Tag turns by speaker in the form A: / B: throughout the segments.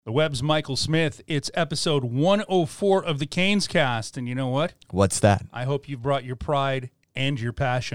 A: The Web's Michael Smith. It's episode 104 of the Canes Cast, and you know what?
B: What's that?
A: I hope you've brought your pride and your passion.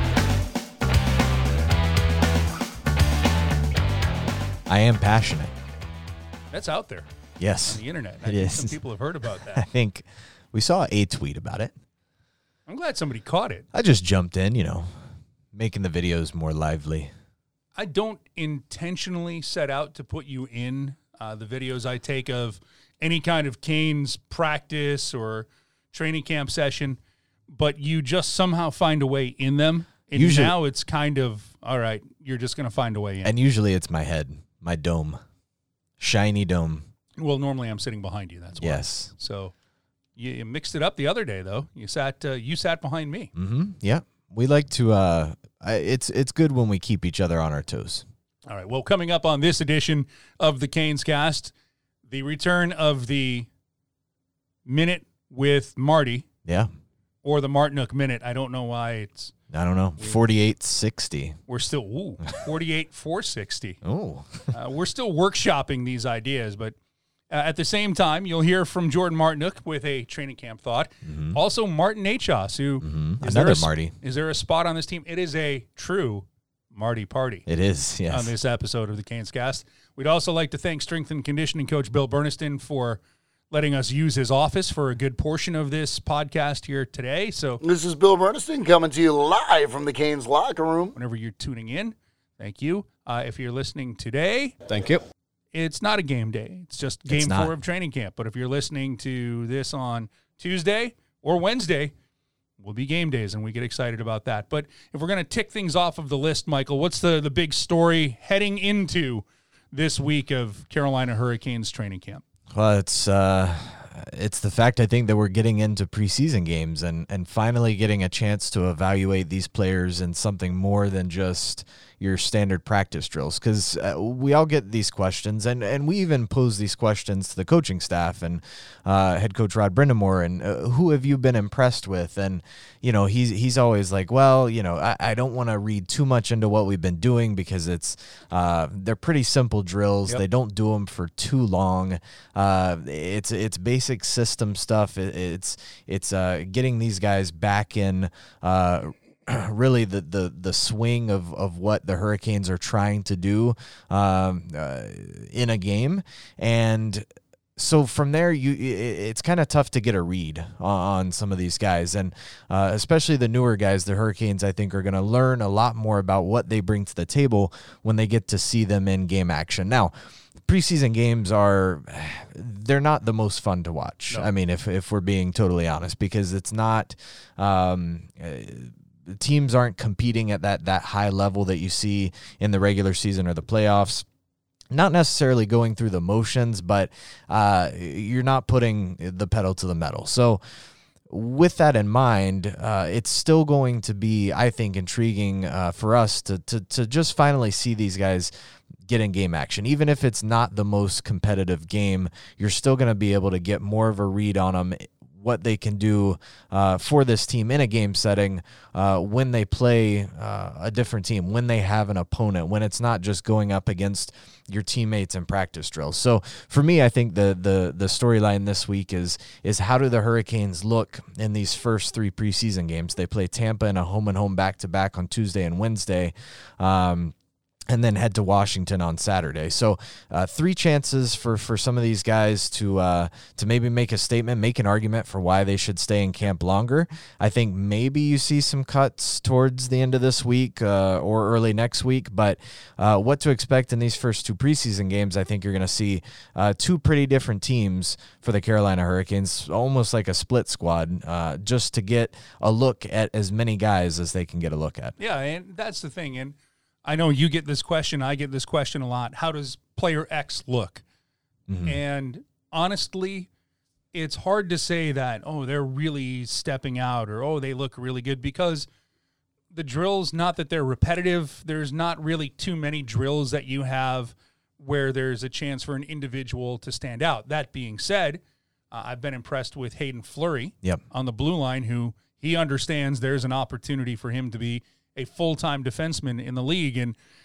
B: I am passionate.
A: That's out there
B: Yes.
A: on the internet.
B: It is.
A: Some people have heard about
B: I
A: that.
B: think we saw a tweet about it.
A: I'm glad somebody caught it.
B: I just jumped in, making the videos more lively.
A: I don't intentionally set out to put you in the videos I take of any kind of Canes practice or training camp session, but you just somehow find a way in them. And
B: Usually,
A: now it's kind of, all right, you're just going to find a way in.
B: and usually it's my head, my dome, shiny dome.
A: Well, normally I'm sitting behind you. That's why.
B: Yes.
A: So you mixed it up the other day, though. You sat behind me.
B: Mm-hmm. Yeah. We like to. It's good when we keep each other on our toes.
A: All right. Well, coming up on this edition of the Canes Cast, the return of the Minute with Marty.
B: Yeah.
A: Or the Martinook Minute. I don't know why it's.
B: I don't know. 4860.
A: We're still 48,460.
B: Oh.
A: We're still workshopping these ideas, but at the same time, you'll hear from Jordan Martinook with a training camp thought.
B: Mm-hmm.
A: Also, Martin Achos, who
B: Another Marty.
A: Is there a spot on this team? It is a true Marty party.
B: It is. Yes.
A: On this episode of the Canes Cast. We'd also like to thank strength and conditioning coach Bill Burniston for letting us use his office for a good portion of this podcast here today. So
C: this is Bill Burniston coming to you live from the Canes locker room.
A: Whenever you're tuning in, thank you. If you're listening today,
D: thank you.
A: It's not a game day. It's just game 4 of training camp. But if you're listening to this on Tuesday or Wednesday, will be game days, and we get excited about that. But if we're going to tick things off of the list, Michael, what's the big story heading into this week of Carolina Hurricanes training camp?
B: Well, it's the fact, I think, that we're getting into preseason games and finally getting a chance to evaluate these players in something more than just your standard practice drills, because we all get these questions, and we even pose these questions to the coaching staff and head coach Rod Brindamore, and who have you been impressed with? And he's always like, well, I don't want to read too much into what we've been doing because they're pretty simple drills. Yep. They don't do them for too long. It's basic system stuff. It's getting these guys back in really the swing of what the Hurricanes are trying to do in a game. And so from there, it's kind of tough to get a read on some of these guys, and especially the newer guys. The Hurricanes, I think, are going to learn a lot more about what they bring to the table when they get to see them in game action. Now, preseason games they're not the most fun to watch. No. I mean, if we're being totally honest, because it's not teams aren't competing at that high level that you see in the regular season or the playoffs. Not necessarily going through the motions, but you're not putting the pedal to the metal. So with that in mind, it's still going to be, I think, intriguing for us to just finally see these guys get in game action. Even if it's not the most competitive game, you're still going to be able to get more of a read on them, what they can do for this team in a game setting when they play a different team, when they have an opponent, when it's not just going up against your teammates in practice drills. So for me, I think the storyline this week is how do the Hurricanes look in these first 3 preseason games? They play Tampa in a home-and-home back-to-back on Tuesday and Wednesday. And then head to Washington on Saturday. So 3 chances for some of these guys to maybe make a statement, make an argument for why they should stay in camp longer. I think maybe you see some cuts towards the end of this week or early next week. But what to expect in these first 2 preseason games, I think you're going to see 2 pretty different teams for the Carolina Hurricanes, almost like a split squad, just to get a look at as many guys as they can get a look at.
A: Yeah, and that's the thing. And I know you get this question. I get this question a lot. How does player X look? Mm-hmm. And honestly, it's hard to say that, oh, they're really stepping out or, oh, they look really good, because the drills, not that they're repetitive, there's not really too many drills that you have where there's a chance for an individual to stand out. That being said, I've been impressed with Hayden Fleury on the blue line, who he understands there's an opportunity for him to be a full-time defenseman in the league. And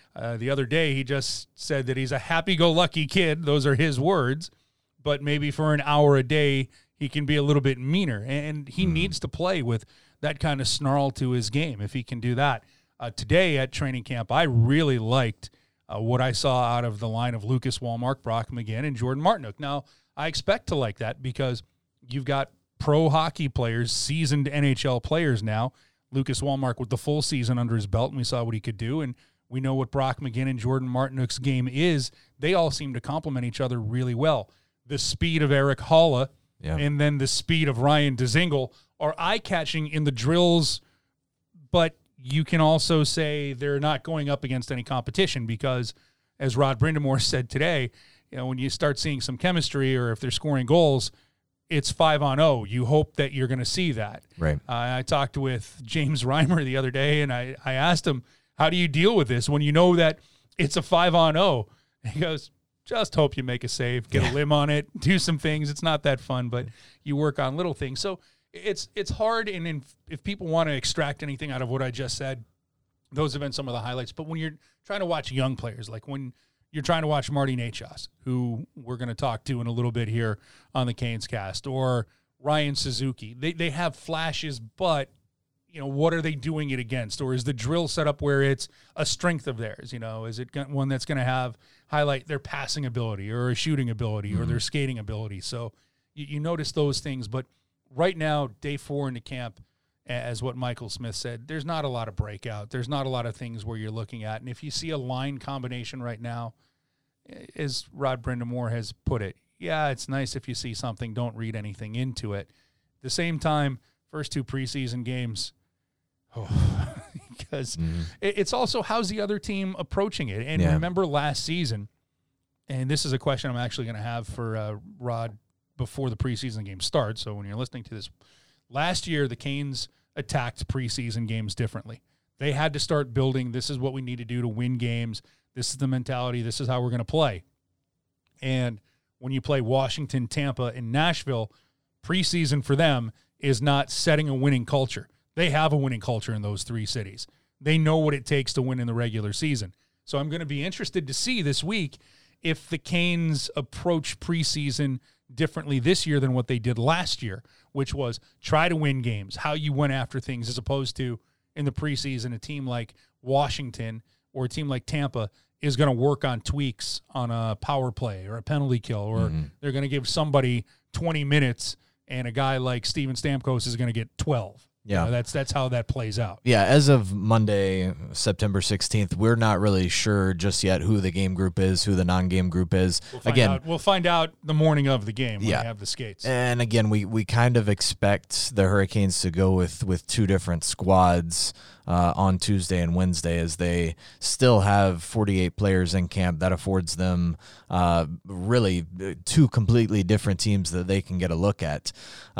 A: The other day, he just said that he's a happy-go-lucky kid. Those are his words. But maybe for an hour a day, he can be a little bit meaner. And he needs to play with that kind of snarl to his game if he can do that. Today at training camp, I really liked what I saw out of the line of Lucas Wallmark, Brock McGinn, and Jordan Martinook. Now, I expect to like that because you've got pro hockey players, seasoned NHL players now. Lucas Wallmark with the full season under his belt, and we saw what he could do. And we know what Brock McGinn and Jordan Martinook's game is. They all seem to complement each other really well. The speed of Eric Halla and then the speed of Ryan Dzingel are eye-catching in the drills, but you can also say they're not going up against any competition because, as Rod Brindamore said today, when you start seeing some chemistry or if they're scoring goals, it's 5-on-0. You hope that you're going to see that.
B: Right.
A: I talked with James Reimer the other day, and I asked him, how do you deal with this when you know that it's a 5-on-0? He goes, just hope you make a save, get a limb on it, do some things. It's not that fun, but you work on little things. So it's hard, and if people want to extract anything out of what I just said, those have been some of the highlights. But when you're trying to watch young players, like when you're trying to watch Marty Necas, who we're going to talk to in a little bit here on the Canes cast, or Ryan Suzuki, they have flashes, but what are they doing it against? Or is the drill set up where it's a strength of theirs? Is it one that's going to highlight their passing ability or a shooting ability or their skating ability? So you notice those things. But right now, day 4 into camp, as what Michael Smith said, there's not a lot of breakout. There's not a lot of things where you're looking at. And if you see a line combination right now, as Rod Brindamore has put it, yeah, it's nice if you see something. Don't read anything into it. At the same time, first 2 preseason games, because it's also how's the other team approaching it. And remember last season, and this is a question I'm actually going to have for Rod before the preseason game starts. So when you're listening to this, last year the Canes attacked preseason games differently. They had to start building, this is what we need to do to win games. This is the mentality. This is how we're going to play. And when you play Washington, Tampa, and Nashville, preseason for them is not setting a winning culture. They have a winning culture in those 3 cities. They know what it takes to win in the regular season. So I'm going to be interested to see this week if the Canes approach preseason differently this year than what they did last year, which was try to win games, how you went after things, as opposed to in the preseason, a team like Washington or a team like Tampa is going to work on tweaks on a power play or a penalty kill, or they're going to give somebody 20 minutes and a guy like Steven Stamkos is going to get 12.
B: Yeah,
A: that's how that plays out.
B: Yeah, as of Monday, September 16th, we're not really sure just yet who the game group is, who the non-game group is.
A: We'll find out the morning of the game when we have the skates.
B: And again, we kind of expect the Hurricanes to go with 2 different squads on Tuesday and Wednesday, as they still have 48 players in camp. That affords them really 2 completely different teams that they can get a look at.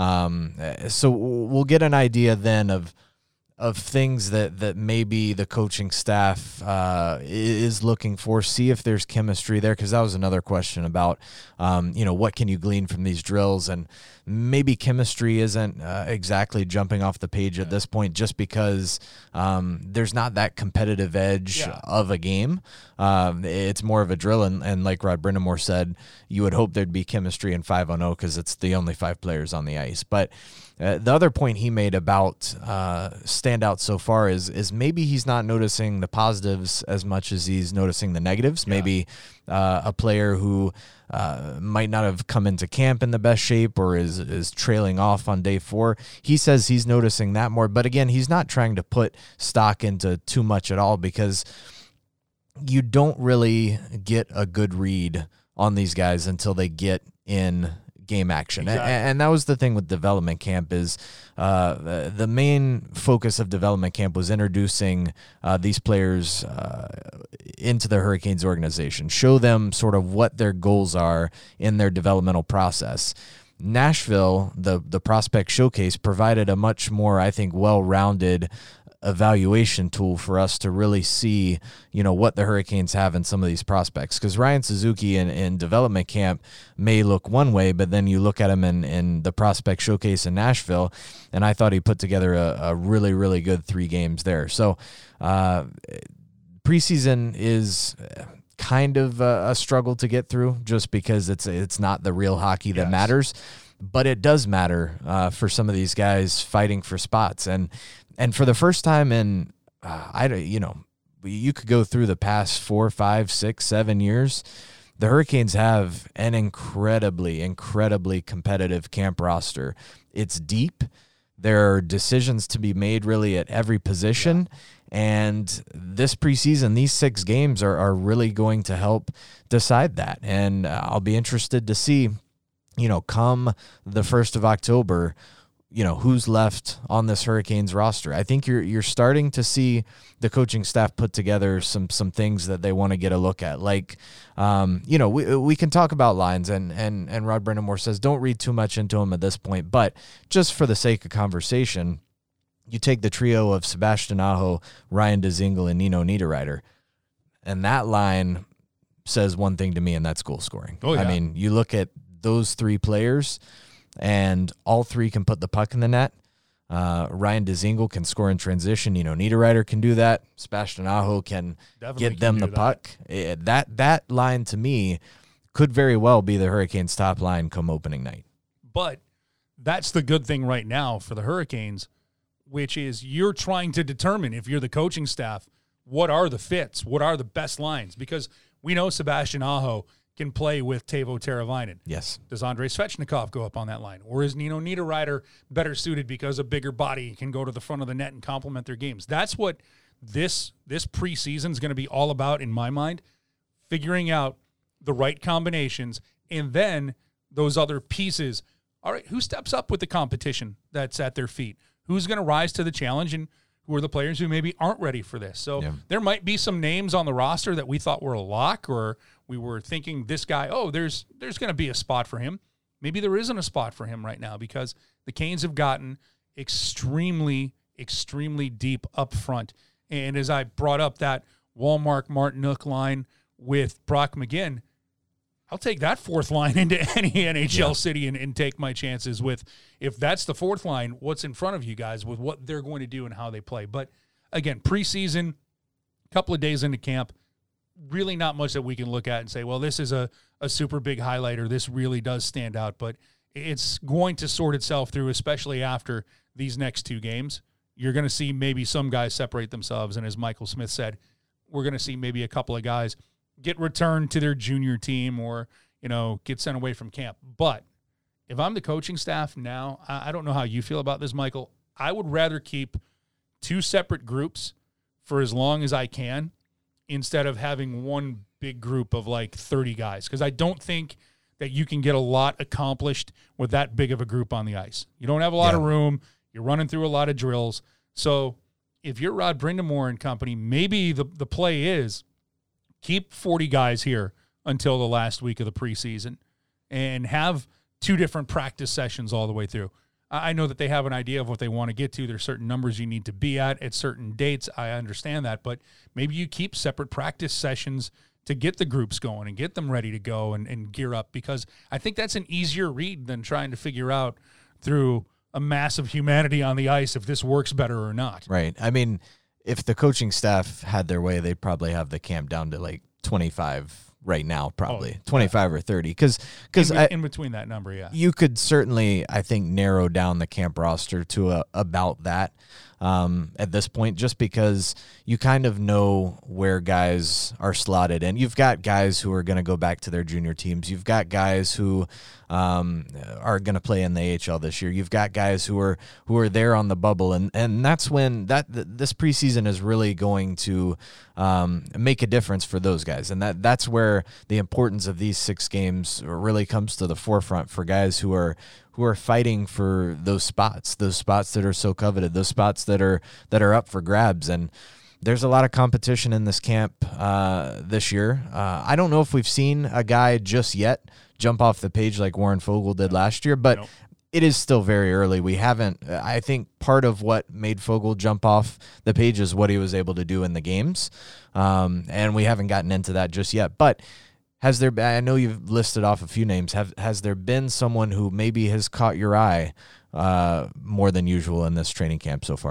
B: So we'll get an idea then of things that maybe the coaching staff is looking for, see if there's chemistry there, because that was another question about, what can you glean from these drills, and maybe chemistry isn't exactly jumping off the page at this point, just because there's not that competitive edge of a game. It's more of a drill, and like Rod Brindamore said, you would hope there'd be chemistry in 5-on-0 because it's the only 5 players on the ice. But the other point he made about standouts so far is maybe he's not noticing the positives as much as he's noticing the negatives. Yeah. Maybe a player who might not have come into camp in the best shape or is trailing off on day 4. He says he's noticing that more. But again, he's not trying to put stock into too much at all, because you don't really get a good read on these guys until they get in game action. Exactly. And that was the thing with development camp, is the main focus of development camp was introducing these players into the Hurricanes organization, show them sort of what their goals are in their developmental process. Nashville, the prospect showcase, provided a much more, I think, well-rounded evaluation tool for us to really see, what the Hurricanes have in some of these prospects. Because Ryan Suzuki in development camp may look one way, but then you look at him in the prospect showcase in Nashville, and I thought he put together a really, really good 3 games there. So preseason is kind of a struggle to get through just because it's not the real hockey that matters, but it does matter for some of these guys fighting for spots. And for the first time in, you could go through the past 4, 5, 6, 7 years, the Hurricanes have an incredibly, incredibly competitive camp roster. It's deep. There are decisions to be made really at every position. And this preseason, these 6 games are really going to help decide that. And I'll be interested to see, come the 1st of October, who's left on this Hurricanes roster. I think you're starting to see the coaching staff put together some things that they want to get a look at. Like, we can talk about lines, and Rod Brind'Amour says don't read too much into them at this point. But just for the sake of conversation, you take the trio of Sebastian Aho, Ryan Dzingel, and Nino Niederreiter, and that line says one thing to me, and that's goal scoring.
A: Oh, yeah.
B: I mean, you look at those 3 players, and all 3 can put the puck in the net. Ryan Dzingel can score in transition. Nino Niederreiter can do that. Sebastian Aho can get them the puck. That line, to me, could very well be the Hurricanes' top line come opening night.
A: But that's the good thing right now for the Hurricanes, which is you're trying to determine, if you're the coaching staff, what are the fits, what are the best lines, because we know Sebastian Aho can play with Teuvo Teravainen.
B: Yes.
A: Does Andrei Svechnikov go up on that line? Or is Nino Niederreiter better suited because a bigger body can go to the front of the net and complement their games? That's what this preseason is going to be all about in my mind, figuring out the right combinations, and then those other pieces. All right, who steps up with the competition that's at their feet? Who's going to rise to the challenge, and who are the players who maybe aren't ready for this? So there might be some names on the roster that we thought were a lock, or we were thinking this guy, there's going to be a spot for him. Maybe there isn't a spot for him right now because the Canes have gotten extremely, extremely deep up front. And as I brought up that Wallmark Martinook line with Brock McGinn, I'll take that 4th line into any NHL city and take my chances with, if that's the 4th line, what's in front of you guys with what they're going to do and how they play. But again, preseason, a couple of days into camp, really not much that we can look at and say, well, this is a super big highlight, or this really does stand out. But it's going to sort itself through, especially after these next 2 games. You're going to see maybe some guys separate themselves. And as Michael Smith said, we're going to see maybe a couple of guys get returned to their junior team or, get sent away from camp. But if I'm the coaching staff now, I don't know how you feel about this, Michael. I would rather keep 2 separate groups for as long as I can instead of having one big group of like 30 guys, because I don't think that you can get a lot accomplished with that big of a group on the ice. You don't have a lot of room. You're running through a lot of drills. So if you're Rod Brind'Amour and company, maybe the play is keep 40 guys here until the last week of the preseason and have 2 different practice sessions all the way through. I know that they have an idea of what they want to get to. There's certain numbers you need to be at certain dates. I understand that, but maybe you keep separate practice sessions to get the groups going and get them ready to go and gear up, because I think that's an easier read than trying to figure out through a mass of humanity on the ice if this works better or not.
B: Right. I mean, if the coaching staff had their way, they'd probably have the camp down to like 25 right now, probably 25 or 30. Because
A: in between that number,
B: you could certainly, I think, narrow down the camp roster to about that at this point, just because you kind of know where guys are slotted. And you've got guys who are going to go back to their junior teams. You've got guys who are going to play in the AHL this year. You've got guys who are there on the bubble, and that's when this preseason is really going to make a difference for those guys, and that's where the importance of these 6 games really comes to the forefront for guys who are fighting for those spots that are so coveted, those spots that are up for grabs. And there's a lot of competition in this camp this year. I don't know if we've seen a guy just yet jump off the page like Warren Foegele did last year, but it is still very early. We haven't, I think part of what made Foegele jump off the page is what he was able to do in the games. And we haven't gotten into that just yet, but has there been, I know you've listed off a few names, has there been someone who maybe has caught your eye more than usual in this training camp so far?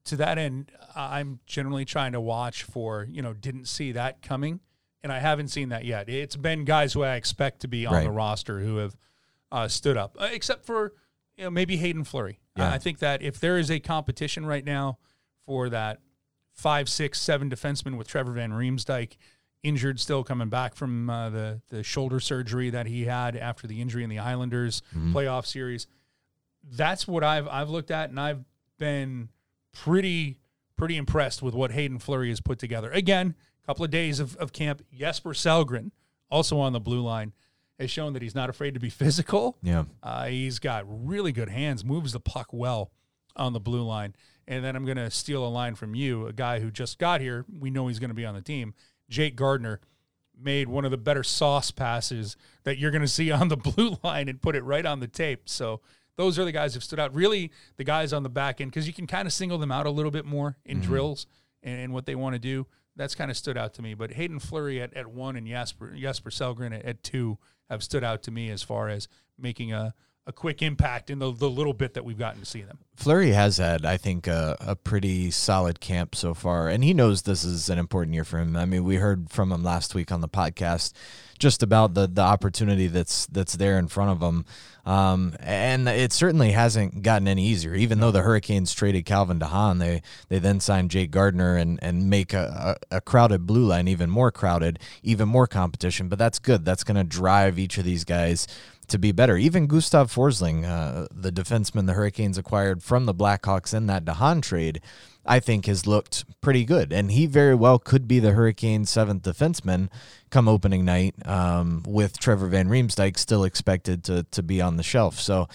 A: to that end, I'm generally trying to watch for, didn't see that coming, and I haven't seen that yet. It's been guys who I expect to be on the roster who have stood up, except for, maybe Hayden Fleury.
B: Yeah.
A: I think that if there is a competition right now for that 5, 6, 7 defenseman with Trevor Van Riemsdyk injured, still coming back from the shoulder surgery that he had after the injury in the Islanders playoff series, that's what I've looked at, and I've been pretty impressed with what Hayden Fleury has put together. Again, a couple of days of camp. Jesper Sellgren, also on the blue line, has shown that he's not afraid to be physical.
B: Yeah.
A: He's got really good hands, moves the puck well on the blue line. And then I'm going to steal a line from you, a guy who just got here. We know he's going to be on the team. Jake Gardner made one of the better sauce passes that you're going to see on the blue line and put it right on the tape. So those are the guys who've stood out. Really, the guys on the back end, because you can kind of single them out a little bit more in drills and what they want to do. That's kind of stood out to me. But Hayden Fleury at 1 and Jesper Sellgren at 2 have stood out to me as far as making a quick impact in the little bit that we've gotten to see them.
B: Fleury has had, I think, a pretty solid camp so far, and he knows this is an important year for him. I mean, we heard from him last week on the podcast just about the opportunity that's there in front of him, and it certainly hasn't gotten any easier. Even though the Hurricanes traded Calvin DeHaan, they then signed Jake Gardner and make a crowded blue line even more crowded, even more competition. But that's good. That's going to drive each of these guys to be better. Even Gustav Forsling, the defenseman the Hurricanes acquired from the Blackhawks in that DeHaan trade, I think has looked pretty good. And he very well could be the Hurricanes' 7th defenseman come opening night, with Trevor Van Riemsdyk still expected to be on the shelf. So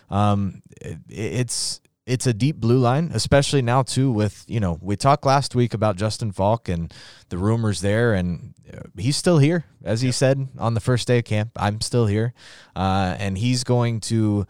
B: it's a deep blue line, especially now too with, we talked last week about Justin Falk and the rumors there, and he's still here. As he said on the first day of camp, I'm still here. And he's going to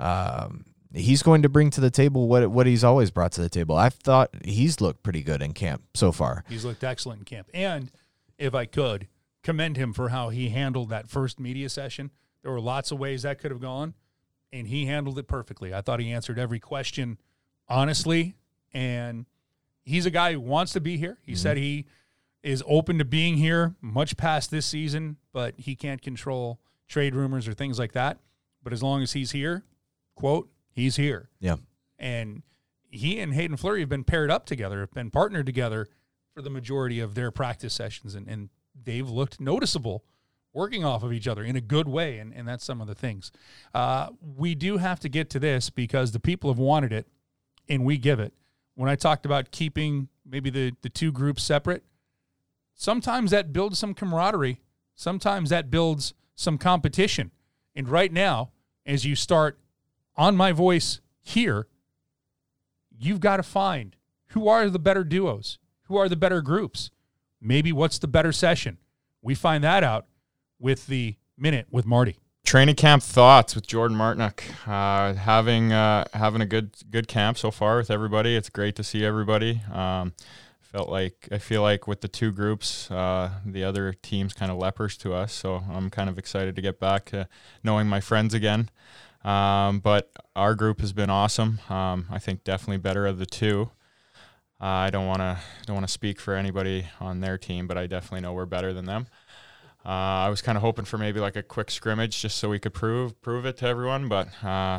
B: bring to the table what he's always brought to the table. I've thought he's looked pretty good in camp so far.
A: He's looked excellent in camp. And if I could commend him for how he handled that first media session, there were lots of ways that could have gone, and he handled it perfectly. I thought he answered every question honestly, and he's a guy who wants to be here. He said he is open to being here much past this season, but he can't control trade rumors or things like that. But as long as he's here, quote, he's here.
B: Yeah.
A: And he and Hayden Fleury have been paired up together, have been partnered together for the majority of their practice sessions, and they've looked noticeable working off of each other in a good way, and that's some of the things. We do have to get to this because the people have wanted it, and we give it. When I talked about keeping maybe the two groups separate, sometimes that builds some camaraderie. Sometimes that builds some competition. And right now, as you start on My Voice here, you've got to find who are the better duos, who are the better groups, maybe what's the better session. We find that out with the Minute with Marty.
D: Training camp thoughts with Jordan Martinook. Having a good camp so far with everybody. It's great to see everybody. I feel like with the two groups, the other team's kind of lepers to us. So I'm kind of excited to get back to knowing my friends again. But our group has been awesome. I think definitely better of the two. I don't want to speak for anybody on their team, but I definitely know we're better than them. I was kind of hoping for maybe like a quick scrimmage just so we could prove it to everyone, but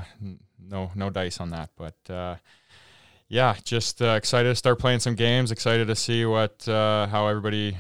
D: no dice on that. But yeah, just excited to start playing some games. Excited to see how everybody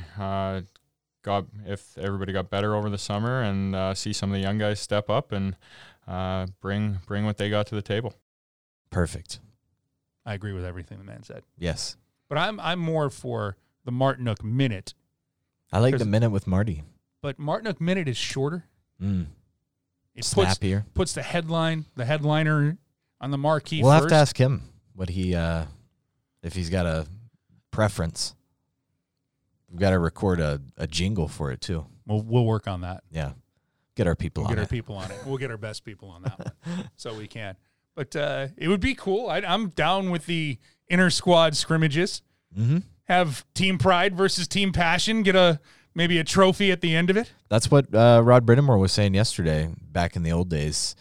D: if everybody got better over the summer, and see some of the young guys step up and bring what they got to the table.
B: Perfect.
A: I agree with everything the man said.
B: Yes.
A: But I'm more for the Martinook Minute.
B: I like the Minute with Marty.
A: But Martinook Minute is shorter. It
B: Snappier.
A: Puts the headliner on the marquee
B: We'll
A: first.
B: have to ask him what he if he's got a preference. We've got to record a jingle for it too.
A: We'll work on that.
B: Yeah. Get our people on it.
A: We'll get our best people on that one so we can. But it would be cool. I'm down with the inter-squad scrimmages.
B: Mm-hmm.
A: Have Team Pride versus Team Passion get maybe a trophy at the end of it.
B: That's what Rod Brittmore was saying yesterday back in the old days.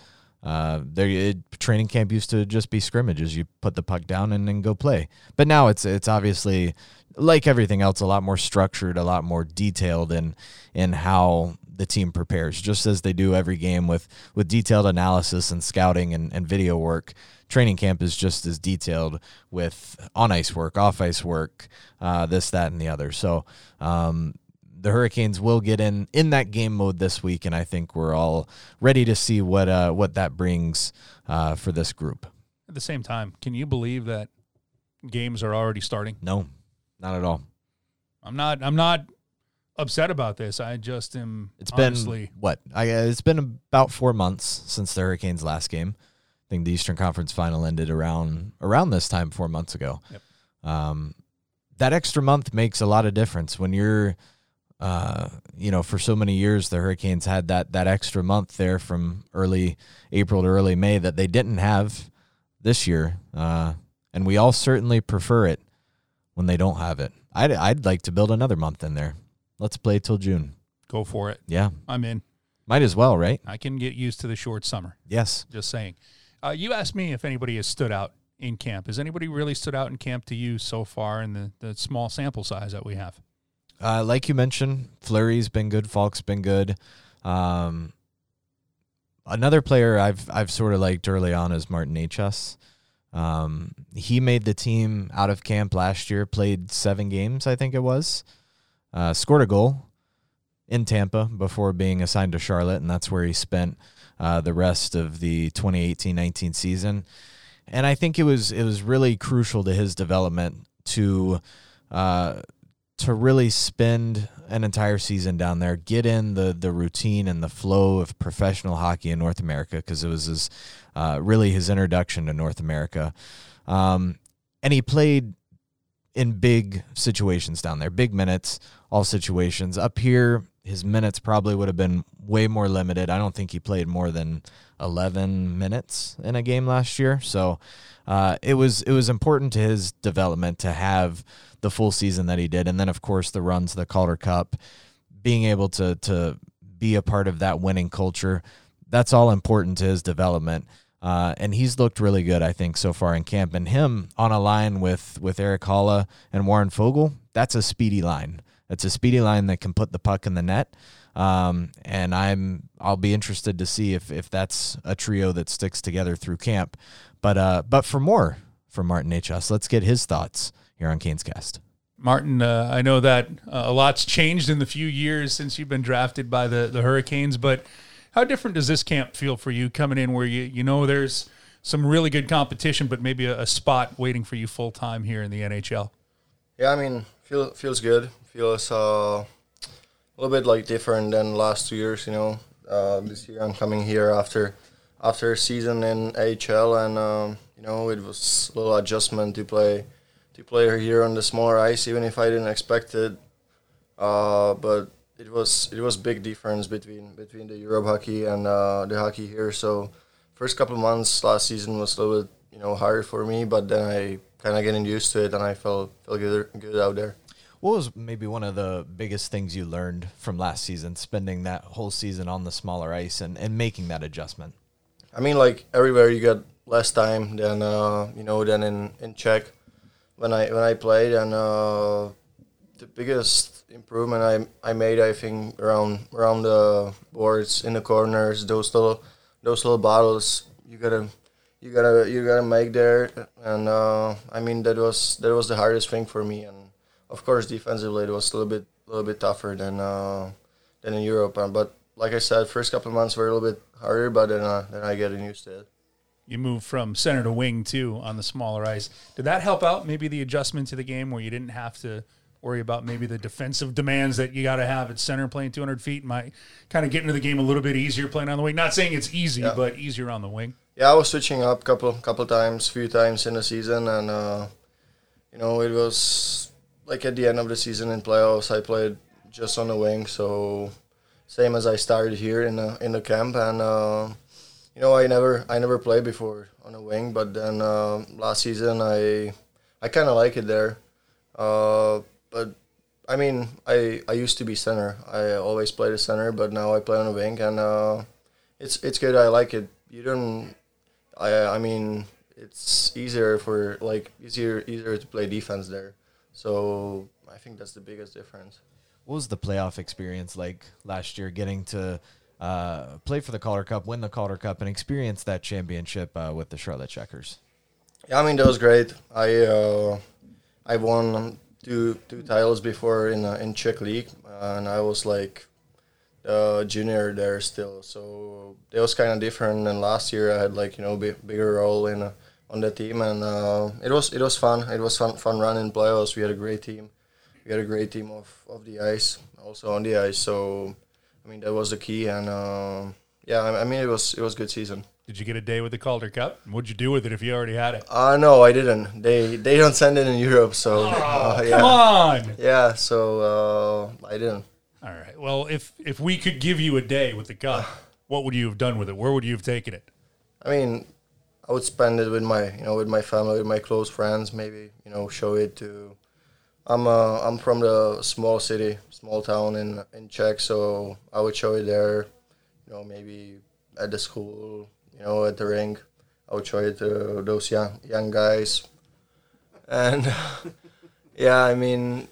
B: Training camp used to just be scrimmages. You put the puck down and then go play. But now it's obviously, like everything else, a lot more structured, a lot more detailed in how the team prepares, just as they do every game with detailed analysis and scouting and video work. Training camp is just as detailed with on-ice work, off-ice work, this, that, and the other. So the Hurricanes will get in that game mode this week, and I think we're all ready to see what that brings for this group.
A: At the same time, can you believe that games are already starting?
B: No, not at all.
A: I'm not upset about this. I just am.
B: It's
A: honestly
B: been what? It's been about 4 months since the Hurricanes' last game. I think the Eastern Conference Final ended around this time 4 months ago.
A: Yep.
B: That extra month makes a lot of difference when you're, for so many years the Hurricanes had that extra month there from early April to early May that they didn't have this year, and we all certainly prefer it when they don't have it. I'd like to build another month in there. Let's play till June.
A: Go for it.
B: Yeah,
A: I'm in.
B: Might as well, right?
A: I can get used to the short summer.
B: Yes.
A: Just saying. You asked me if anybody has stood out in camp. Has anybody really stood out in camp to you so far in the small sample size that we have?
B: Like you mentioned, Fleury's been good. Falk's been good. Another player I've sort of liked early on is Martin Necas. He made the team out of camp last year, played 7 games, I think it was. Scored a goal in Tampa before being assigned to Charlotte, and that's where he spent the rest of the 2018-19 season. And I think it was really crucial to his development to really spend an entire season down there, get in the routine and the flow of professional hockey in North America, because it was really his introduction to North America. And he played in big situations down there, big minutes, all situations. Up here, his minutes probably would have been way more limited. I don't think he played more than 11 minutes in a game last year. So it was important to his development to have the full season that he did. And then, of course, the runs to the Calder Cup, being able to be a part of that winning culture, that's all important to his development. And he's looked really good, I think, so far in camp. And him on a line with Erik Haula and Warren Foegele, that's a speedy line. It's a speedy line that can put the puck in the net. And I'll be interested to see if that's a trio that sticks together through camp. But for more from Martin Necas, let's get his thoughts here on Canes Cast.
A: Martin, I know that a lot's changed in the few years since you've been drafted by the Hurricanes, but how different does this camp feel for you coming in where you know there's some really good competition, but maybe a spot waiting for you full-time here in the NHL?
E: Yeah, I mean, feels good. Feels a little bit like different than last 2 years, This year I'm coming here after a season in AHL, and, it was a little adjustment to play here on the smaller ice, even if I didn't expect it. But it was big difference between the Europe hockey and the hockey here. So first couple of months last season was a little bit hard for me, but then I kind of getting used to it, and I felt good out there.
B: What was maybe one of the biggest things you learned from last season, spending that whole season on the smaller ice and making that adjustment?
E: I mean, like everywhere you got less time than than in Czech when I played, and the biggest improvement I made, I think, around the boards, in the corners, those little bottles you gotta make there, and I mean that was the hardest thing for me, and of course defensively it was a little bit tougher than in Europe, but like I said, first couple of months were a little bit harder, but then I get used to it.
A: You moved from center to wing, too, on the smaller ice. Did that help out, maybe the adjustment to the game where you didn't have to worry about maybe the defensive demands that you got to have at center playing 200 feet? Might kind of get into the game a little bit easier playing on the wing. Not saying it's easy, but easier on the wing.
E: Yeah, I was switching up couple times, few times in the season, and, it was like at the end of the season in playoffs, I played just on the wing, so same as I started here in the camp, and I never played before on a wing, but then last season I kind of like it there. But I mean, I used to be center. I always played a center, but now I play on a wing, and it's good. I like it. You don't. I mean, it's easier to play defense there. So I think that's the biggest difference.
B: What was the playoff experience like last year, getting to play for the Calder Cup, win the Calder Cup, and experience that championship with the Charlotte Checkers?
E: Yeah, I mean, that was great. I won two titles before in Czech League, and I was like junior there still. So it was kind of different than last year. I had like bigger role on the team, and it was fun. It was fun running playoffs. We had a great team. We had a great team off the ice, also on the ice. So I mean, that was the key, and yeah, I mean, it was a good season.
A: Did you get a day with the Calder Cup? What'd you do with it if you already had it?
E: No, I didn't. They don't send it in Europe, so yeah.
A: Come on!
E: Yeah, so I didn't.
A: All right. Well, if we could give you a day with the cup, what would you have done with it? Where would you have taken it?
E: I mean, I would spend it with my family, with my close friends. Maybe show it to. I'm from the small town in Czech, so I would show it there. Maybe at the school, at the rink. I would show it to those young guys, and yeah, I mean,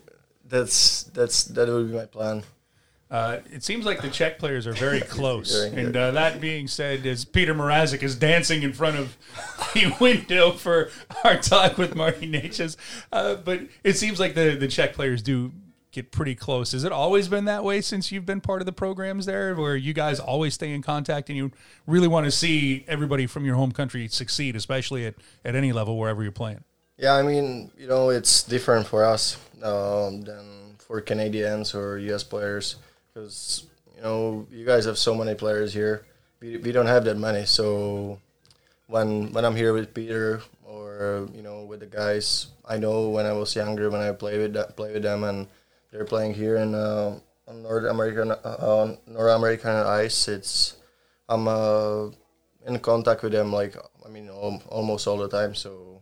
E: that would be my plan.
A: It seems like the Czech players are very close. And that being said, as Peter Mrazek is dancing in front of the window for our talk with Marty Necas, but it seems like the Czech players do get pretty close. Has it always been that way since you've been part of the programs there, where you guys always stay in contact and you really want to see everybody from your home country succeed, especially at any level, wherever you're playing?
E: Yeah, I mean, it's different for us than for Canadians or U.S. players. Because, you guys have so many players here. We don't have that many. So when I'm here with Peter or, with the guys, I know when I was younger, when I play with them and they're playing here in on North American ice, I'm in contact with them, almost all the time. So,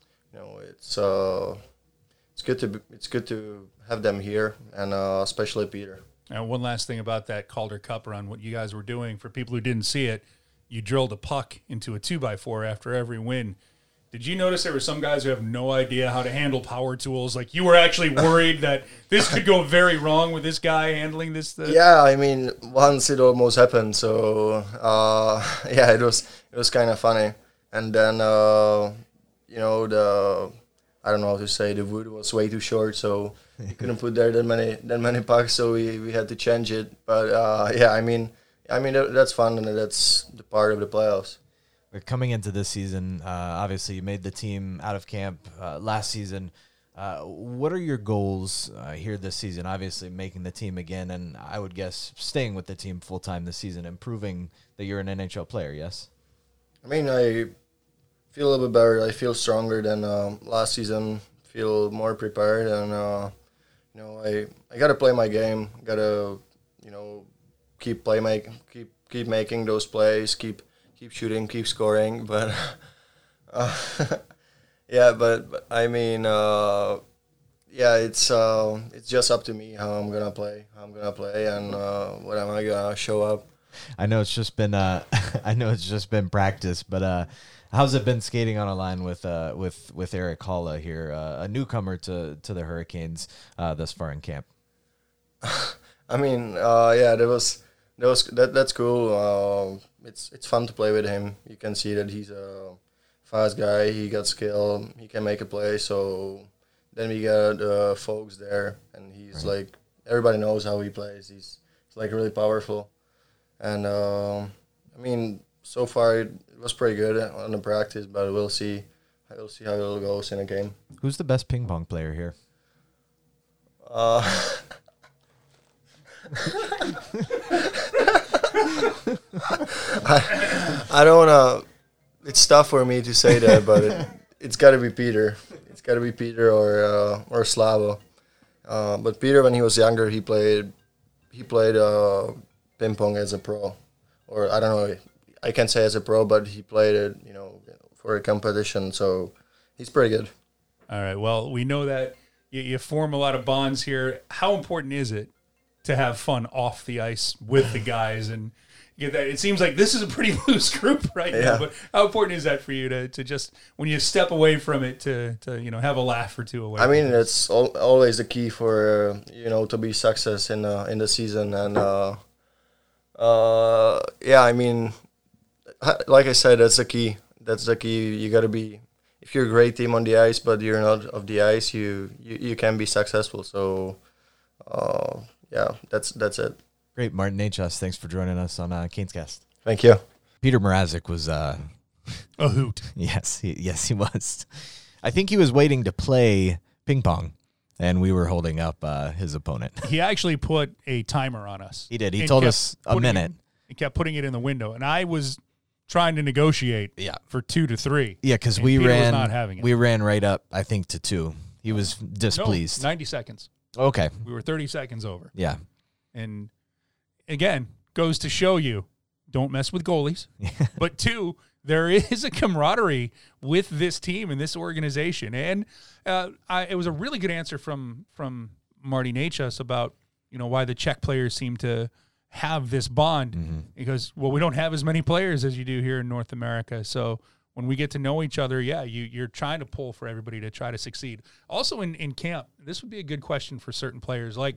E: it's good to have them here, and especially Peter.
A: Now, one last thing about that Calder Cup run, what you guys were doing, for people who didn't see it, you drilled a puck into a 2x4 after every win. Did you notice there were some guys who have no idea how to handle power tools? Like, you were actually worried that this could go very wrong with this guy handling this?
E: Yeah, I mean, once it almost happened. So, yeah, it was kind of funny. And then, I don't know how to say, the wood was way too short, so you couldn't put there that many pucks, so we had to change it. But yeah, I mean that's fun, and that's the part of the playoffs.
B: Coming into this season, obviously you made the team out of camp last season. What are your goals here this season? Obviously making the team again, and I would guess staying with the team full time this season, and proving that you're an NHL player. Yes.
E: I mean, I feel a little bit better. I feel stronger than last season. Feel more prepared, and I gotta play my game. Gotta keep making those plays. Keep shooting. Keep scoring. But yeah, but I mean, yeah, it's just up to me how I'm gonna play. And when am I gonna show up?
B: I know it's just been practice, but how's it been skating on a line with Erik Haula here, a newcomer to the Hurricanes thus far in camp?
E: I mean, yeah, that's cool. It's fun to play with him. You can see that he's a fast guy. He got skill. He can make a play. So then we got folks there, and he's right. Like, everybody knows how he plays. He's like really powerful, and I mean, so far it was pretty good on the practice, but we'll see how it goes in a game.
B: Who's the best ping pong player here?
E: I don't know. It's tough for me to say that, but it's got to be Peter. It's got to be Peter or Slavo. But Peter, when he was younger, he played ping pong as a pro, or I don't know. I can't say as a pro, but he played it, for a competition. So he's pretty good.
A: All right. Well, we know that you form a lot of bonds here. How important is it to have fun off the ice with the guys? And get that. It seems like this is a pretty loose group right now. But how important is that for you to just when you step away from it to have a laugh or two away?
E: I mean, it's always the key for to be success in the season, and I mean, like I said, that's the key. That's the key. You got to be. If you're a great team on the ice, but you're not of the ice, you can be successful. So, that's it.
B: Great, Martin Necas. Thanks for joining us on Canescast.
E: Thank you.
B: Peter Mrazek was
A: a hoot.
B: Yes, he was. I think he was waiting to play ping pong, and we were holding up his opponent.
A: He actually put a timer on us.
B: He did. He told us a minute.
A: He kept putting it in the window, and I was trying to negotiate for 2 to 3.
B: Yeah, because we ran right up, I think, to 2. He was displeased.
A: 90 seconds.
B: Okay.
A: We were 30 seconds over.
B: Yeah.
A: And again, goes to show you, don't mess with goalies. But 2, there is a camaraderie with this team and this organization. And it was a really good answer from Marty Necas about, why the Czech players seem to have this bond, because we don't have as many players as you do here in North America. So when we get to know each other, you're trying to pull for everybody to try to succeed. Also in camp, this would be a good question for certain players, like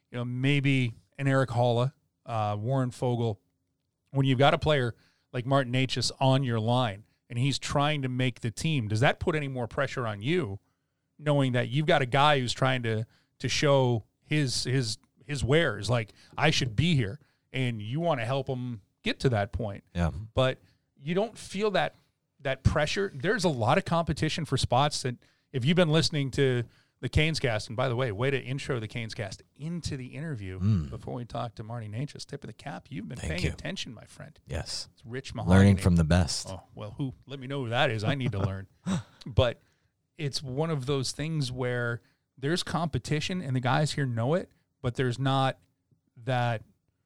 A: maybe an Eric Haula, Warren Foegele. When you've got a player like Martin Necas on your line and he's trying to make the team, does that put any more pressure on you, knowing that you've got a guy who's trying to show his wares, like, I should be here, and you want to help him get to that point.
B: Yeah.
A: But you don't feel that pressure. There's a lot of competition for spots that, if you've been listening to the Canescast, and by the way, way to intro the Canescast into the interview before we talk to Marty Necas, tip of the cap. You've been paying attention, my friend.
B: Yes.
A: It's Rich Mahoney.
B: Learning from the best.
A: Oh, well, let me know who that is. I need to learn. But it's one of those things where there's competition, and the guys here know it, but there's not that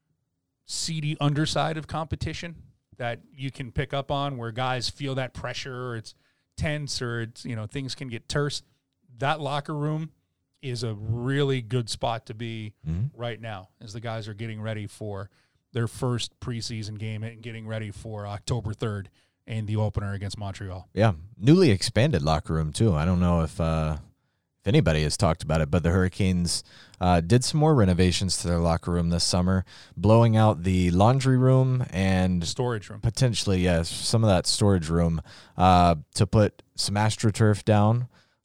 A: seedy underside of competition that you can pick up on where guys feel that pressure, or it's tense, or it's, things can get terse. That locker room is a really good spot to be right now as the guys are getting ready for their first preseason game and getting ready for October 3rd and the opener against Montreal.
B: Yeah. Newly expanded locker room, too. I don't know if anybody has talked about it, but the Hurricanes did some more renovations to their locker room this summer, blowing out the laundry room and
A: storage room.
B: Potentially, yes, some of that storage room to put some AstroTurf down,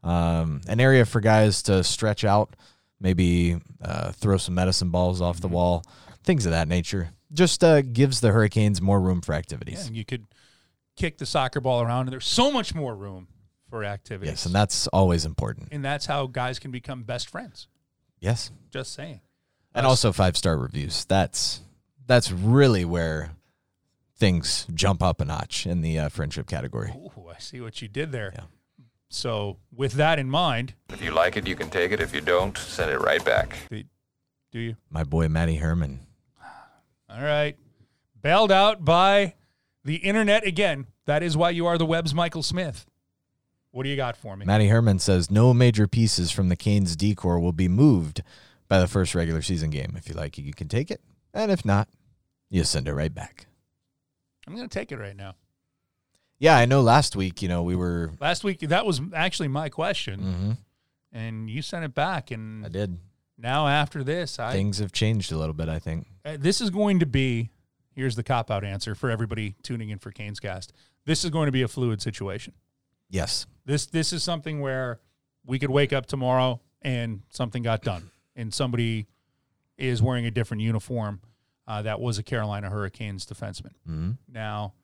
B: an area for guys to stretch out, maybe throw some medicine balls off the wall, things of that nature. Just gives the Hurricanes more room for activities.
A: Yeah, and you could kick the soccer ball around, and there's so much more room for activities.
B: Yes, and that's always important.
A: And that's how guys can become best friends.
B: Yes.
A: Just saying.
B: And also 5-star reviews. That's really where things jump up a notch in the friendship category.
A: Ooh, I see what you did there.
B: Yeah.
A: So with that in mind.
F: If you like it, you can take it. If you don't, send it right back.
A: Do you?
B: My boy, Matty Herman.
A: All right. Bailed out by the internet again. That is why you are the web's Michael Smith. What do you got for me?
B: Matty Herman says, no major pieces from the Canes decor will be moved by the first regular season game. If you like it, you can take it. And if not, you send it right back.
A: I'm going to take it right now.
B: Yeah, I know last week, we were...
A: Last week, that was actually my question. And you sent it back. And
B: I did.
A: Now after this...
B: Things have changed a little bit, I think.
A: This is going to be... Here's the cop-out answer for everybody tuning in for Canescast. This is going to be a fluid situation.
B: Yes.
A: This is something where we could wake up tomorrow and something got done, and somebody is wearing a different uniform that was a Carolina Hurricanes defenseman. Now,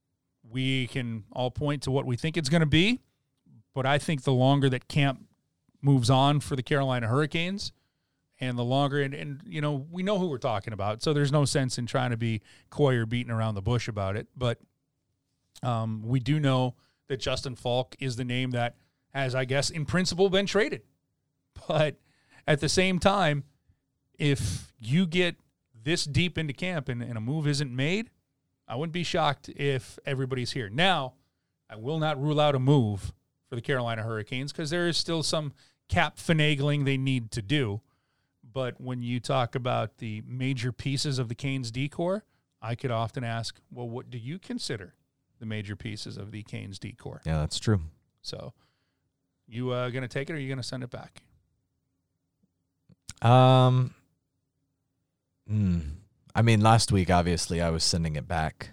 A: we can all point to what we think it's going to be, but I think the longer that camp moves on for the Carolina Hurricanes, and the longer, and we know who we're talking about, so there's no sense in trying to be coy or beating around the bush about it, but we do know that Justin Falk is the name that has, I guess, in principle been traded. But at the same time, if you get this deep into camp and a move isn't made, I wouldn't be shocked if everybody's here. Now, I will not rule out a move for the Carolina Hurricanes because there is still some cap finagling they need to do. But when you talk about the major pieces of the Canes decor, I could often ask, well, what do you consider the major pieces of the Canes decor?
B: Yeah, that's true.
A: So you going to take it or are you going to send it back?
B: I mean, last week, obviously, I was sending it back.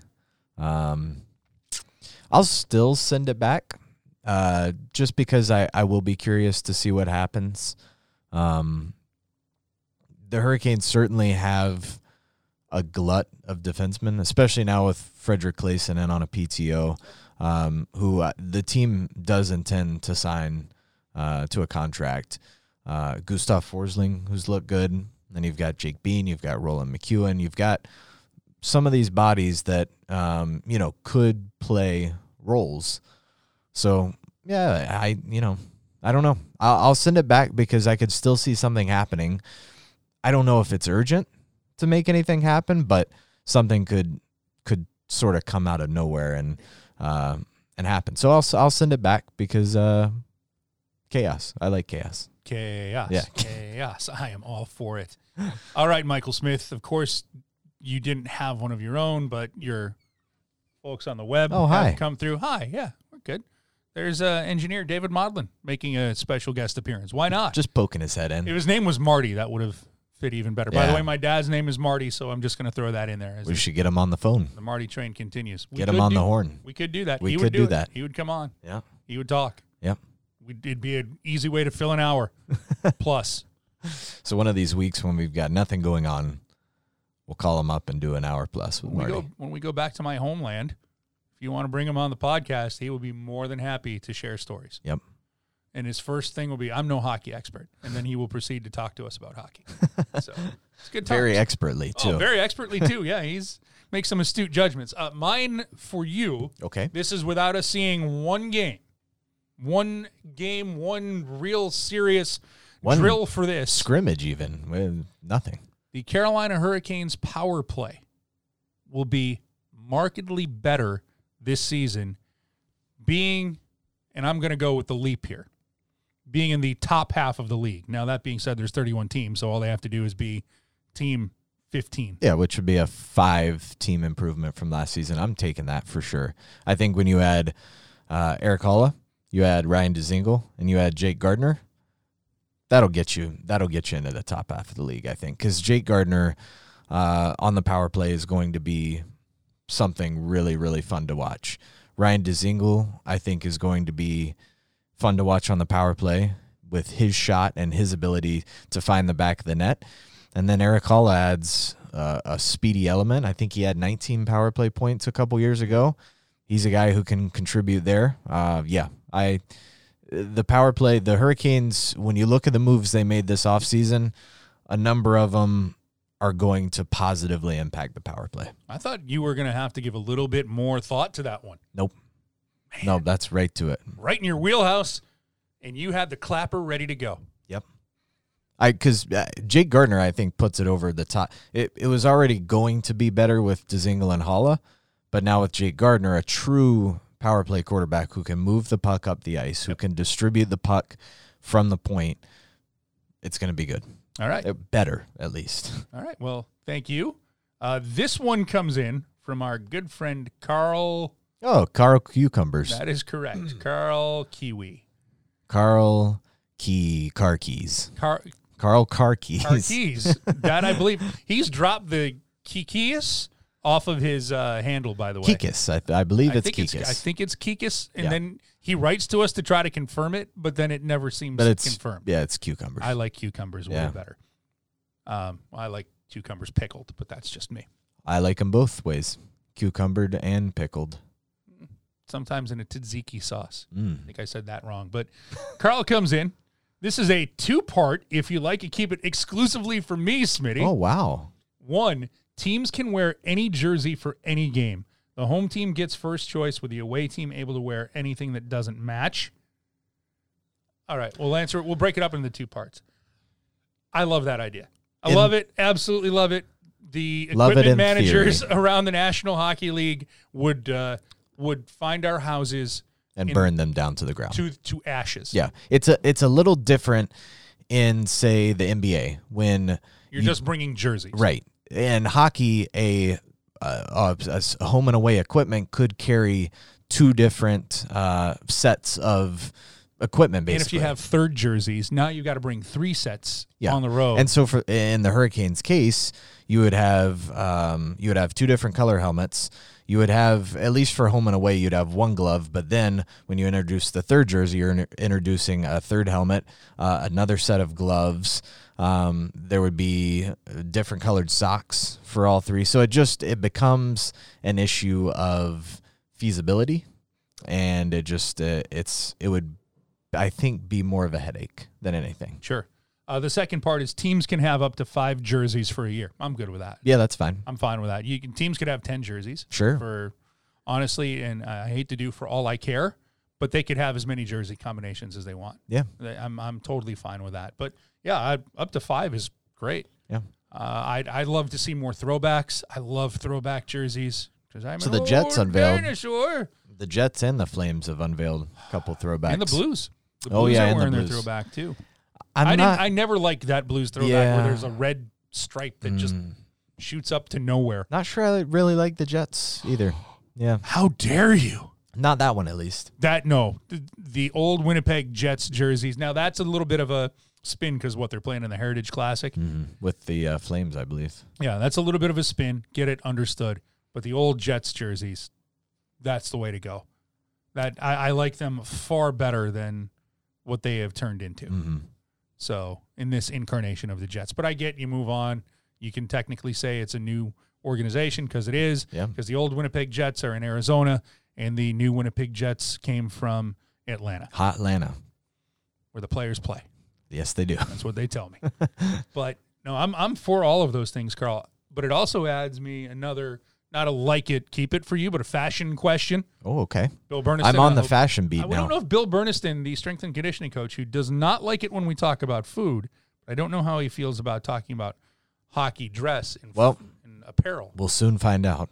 B: I'll still send it back just because I will be curious to see what happens. The Hurricanes certainly have a glut of defensemen, especially now with Frederick Claesson in on a PTO, who the team does intend to sign to a contract. Gustav Forsling, who's looked good. Then you've got Jake Bean, you've got Roland McEwen, you've got some of these bodies that could play roles. So yeah, I don't know. I'll send it back because I could still see something happening. I don't know if it's urgent to make anything happen, but something could sort of come out of nowhere and happen. So I'll send it back because chaos. I like chaos.
A: Chaos.
B: Yeah.
A: Chaos. I am all for it. All right, Michael Smith. Of course, you didn't have one of your own, but your folks on the web have come through. Hi. Yeah, we're good. There's engineer David Modlin making a special guest appearance. Why not?
B: Just poking his head in.
A: If his name was Marty, that would have fit even better.
B: Yeah.
A: By the way, my dad's name is Marty, so I'm just going to throw that in there.
B: We should get him on the phone.
A: The Marty train continues.
B: Get him on the horn.
A: We could do that.
B: We could do that.
A: He would come on.
B: Yeah.
A: He would talk.
B: Yep.
A: It'd be an easy way to fill an hour plus.
B: So one of these weeks when we've got nothing going on, we'll call him up and do an hour plus with Marty.
A: When we go back to my homeland, if you want to bring him on the podcast, he will be more than happy to share stories.
B: Yep.
A: And his first thing will be, I'm no hockey expert. And then he will proceed to talk to us about hockey. So it's good talk.
B: Very expertly, too.
A: Oh, very expertly, too. Yeah, he's makes some astute judgments. Mine for you.
B: Okay.
A: This is without us seeing one game. One real serious drill for this.
B: Scrimmage even, with nothing.
A: The Carolina Hurricanes power play will be markedly better this season, being, and I'm going to go with the leap here, being in the top half of the league. Now, that being said, there's 31 teams, so all they have to do is be team 15.
B: Yeah, which would be a 5-team improvement from last season. I'm taking that for sure. I think when you add Eric Holla, you add Ryan Dzingel, and you add Jake Gardner, that'll get you into the top half of the league, I think, because Jake Gardner on the power play is going to be something really, really fun to watch. Ryan Dzingel, I think, is going to be fun to watch on the power play with his shot and his ability to find the back of the net. And then Eric Hall adds a speedy element. I think he had 19 power play points a couple years ago. He's a guy who can contribute there. The power play, the Hurricanes, when you look at the moves they made this offseason, a number of them are going to positively impact the power play.
A: I thought you were going to have to give a little bit more thought to that one.
B: Nope. Man. No, that's right to it.
A: Right in your wheelhouse, and you had the clapper ready to go.
B: Yep. Because Jake Gardner, I think, puts it over the top. It was already going to be better with Dzingel and Holla, but now with Jake Gardner, a true power play quarterback who can move the puck up the ice, who can distribute the puck from the point, it's going to be good.
A: All right.
B: Better, at least.
A: All right. Well, thank you. This one comes in from our good friend Carl.
B: Oh, Carl Cucumbers.
A: That is correct. Carl Kiwi.
B: Carl Car Keys. Carl Car Keys.
A: Car Keys. That, I believe, he's dropped the Kikius off of his handle, by the way.
B: Kikis. I believe it's Kikis.
A: I think it's Kikis, and then he writes to us to try to confirm it, but then it never seems confirmed.
B: Yeah, it's cucumbers.
A: I like cucumbers way better. I like cucumbers pickled, but that's just me.
B: I like them both ways, cucumbered and pickled.
A: Sometimes in a tzatziki sauce. I think I said that wrong. But Carl comes in. This is a 2-part. If you like it, keep it exclusively for me, Smitty.
B: Oh, wow.
A: 1, teams can wear any jersey for any game. The home team gets first choice with the away team able to wear anything that doesn't match. All right, we'll answer it. We'll break it up into 2 parts. I love that idea. I love it. Absolutely love it. The equipment managers around the National Hockey League would find our houses
B: and burn them down to the ground.
A: To ashes.
B: Yeah. It's a little different in, say, the NBA when
A: you're just bringing jerseys.
B: Right. In hockey, a home and away equipment could carry 2 different sets of equipment, basically.
A: And if you have third jerseys, now you've got to bring 3 sets on the road.
B: And so in the Hurricanes case, you would have 2 different color helmets. You would have, at least for home and away, you'd have 1 glove. But then when you introduce the third jersey, you're introducing a third helmet, another set of gloves. There would be different colored socks for all 3. So it becomes an issue of feasibility, and it would, I think, be more of a headache than anything.
A: Sure. The second part is teams can have up to 5 jerseys for a year. I'm good with that.
B: Yeah, that's fine.
A: I'm fine with that. Teams could have 10 jerseys.
B: Sure.
A: For honestly, and I hate to do for all I care, but they could have as many jersey combinations as they want.
B: Yeah.
A: I'm totally fine with that. But yeah, up to 5 is great.
B: Yeah.
A: I'd love to see more throwbacks. I love throwback jerseys because I'm
B: the Jets unveiled
A: dinosaur.
B: The Jets and the Flames have unveiled a couple throwbacks.
A: And the Blues. The
B: Oh,
A: Blues
B: yeah,
A: are
B: and the
A: wearing their
B: Blues.
A: throwback too.
B: I'm not.
A: I never liked that Blues throwback
B: Yeah.
A: where there's a red stripe that just shoots up to nowhere.
B: Not sure I really like the Jets either. Yeah.
A: How dare you?
B: Not that one, at least.
A: The old Winnipeg Jets jerseys. Now that's a little bit of a spin because they're playing in the Heritage Classic.
B: With the Flames, I believe.
A: Yeah, that's a little bit of a spin. Get it, understood. But the old Jets jerseys, that's the way to go. That I like them far better than what they have turned into.
B: Mm-hmm.
A: So in this incarnation of the Jets. But I get you move on. You can technically say it's a new organization because it is.
B: Yeah.
A: Because the old Winnipeg Jets are in Arizona and the new Winnipeg Jets came from Atlanta.
B: Hot Atlanta.
A: Where the players play.
B: Yes, they do.
A: That's what they tell me. But no, I'm for all of those things, Carl. But it also adds me another, not a like it, keep it for you, but a fashion question.
B: Oh, okay.
A: Bill Burniston.
B: I'm on the fashion beat
A: I
B: now.
A: don't know if Bill Burniston, the strength and conditioning coach, who does not like it when we talk about food, but I don't know how he feels about talking about hockey dress and, and apparel.
B: We'll soon find out.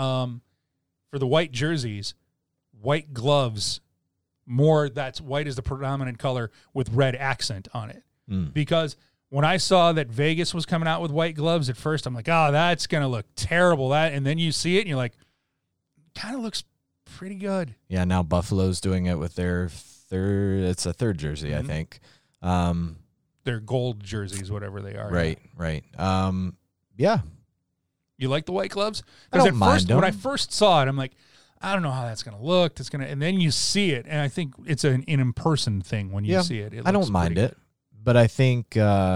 A: For the white jerseys, white gloves, that's white is the predominant color with red accent on it. Because when I saw that Vegas was coming out with white gloves, at first I'm like, oh, that's going to look terrible. And then you see it and you're like, kind of looks pretty good.
B: Yeah, now Buffalo's doing it with their third jersey, I think.
A: Their gold jerseys, whatever they are.
B: Right. Yeah.
A: You like the white gloves?
B: I don't
A: Because
B: mind them.
A: when I first saw it, I'm like, I don't know how that's going to look. And then you see it, and I think it's an in-person thing when you see it.
B: I don't mind it, but I think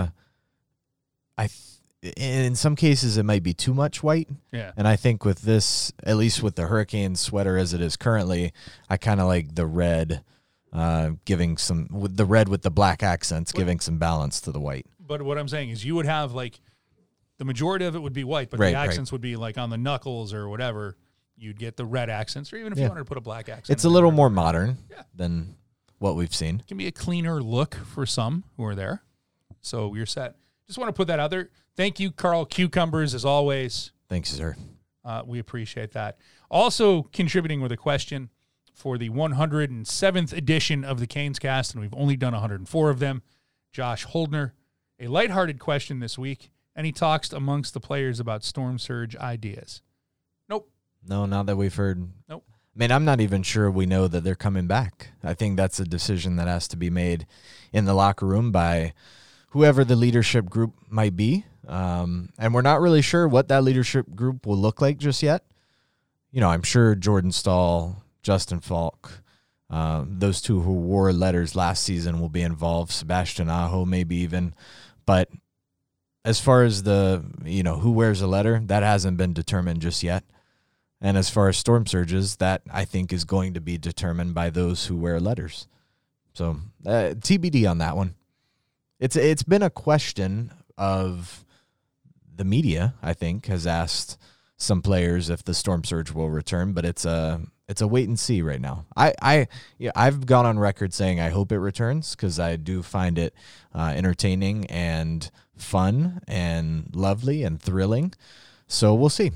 B: in some cases it might be too much white.
A: Yeah.
B: And I think with this, at least with the Hurricane sweater as it is currently, I kind of like the red, giving some with the red with the black accents, giving some balance to the white.
A: But what I'm saying is you would have like the majority of it would be white, but
B: Right,
A: the accents would be like on the knuckles or whatever. You'd get the red accents, or even if you wanted to put a black accent.
B: It's a little more modern than what we've seen.
A: It can be a cleaner look for some who are there. So you're set. Just want to put that out there. Thank you, Carl Cucumbers, as always.
B: Thanks, sir.
A: We appreciate that. Also contributing with a question for the 107th edition of the Canes Cast, and we've only done 104 of them, Josh Holdner. A lighthearted question this week, and he talks amongst the players about storm surge ideas. Nope.
B: No, not that we've heard.
A: Nope.
B: I mean, I'm not even sure we know that they're coming back. I think that's a decision that has to be made in the locker room by whoever the leadership group might be. And we're not really sure what that leadership group will look like just yet. You know, I'm sure Jordan Staal, Justin Falk, those two who wore letters last season will be involved. Sebastian Aho, maybe even. But as far as who wears a letter, that hasn't been determined just yet. And as far as storm surges, that I think is going to be determined by those who wear letters. So TBD on that one. It's been a question of the media, I think, has asked some players if the storm surge will return, but it's a wait and see right now. I've gone on record saying I hope it returns because I do find it entertaining and fun and lovely and thrilling. So we'll see.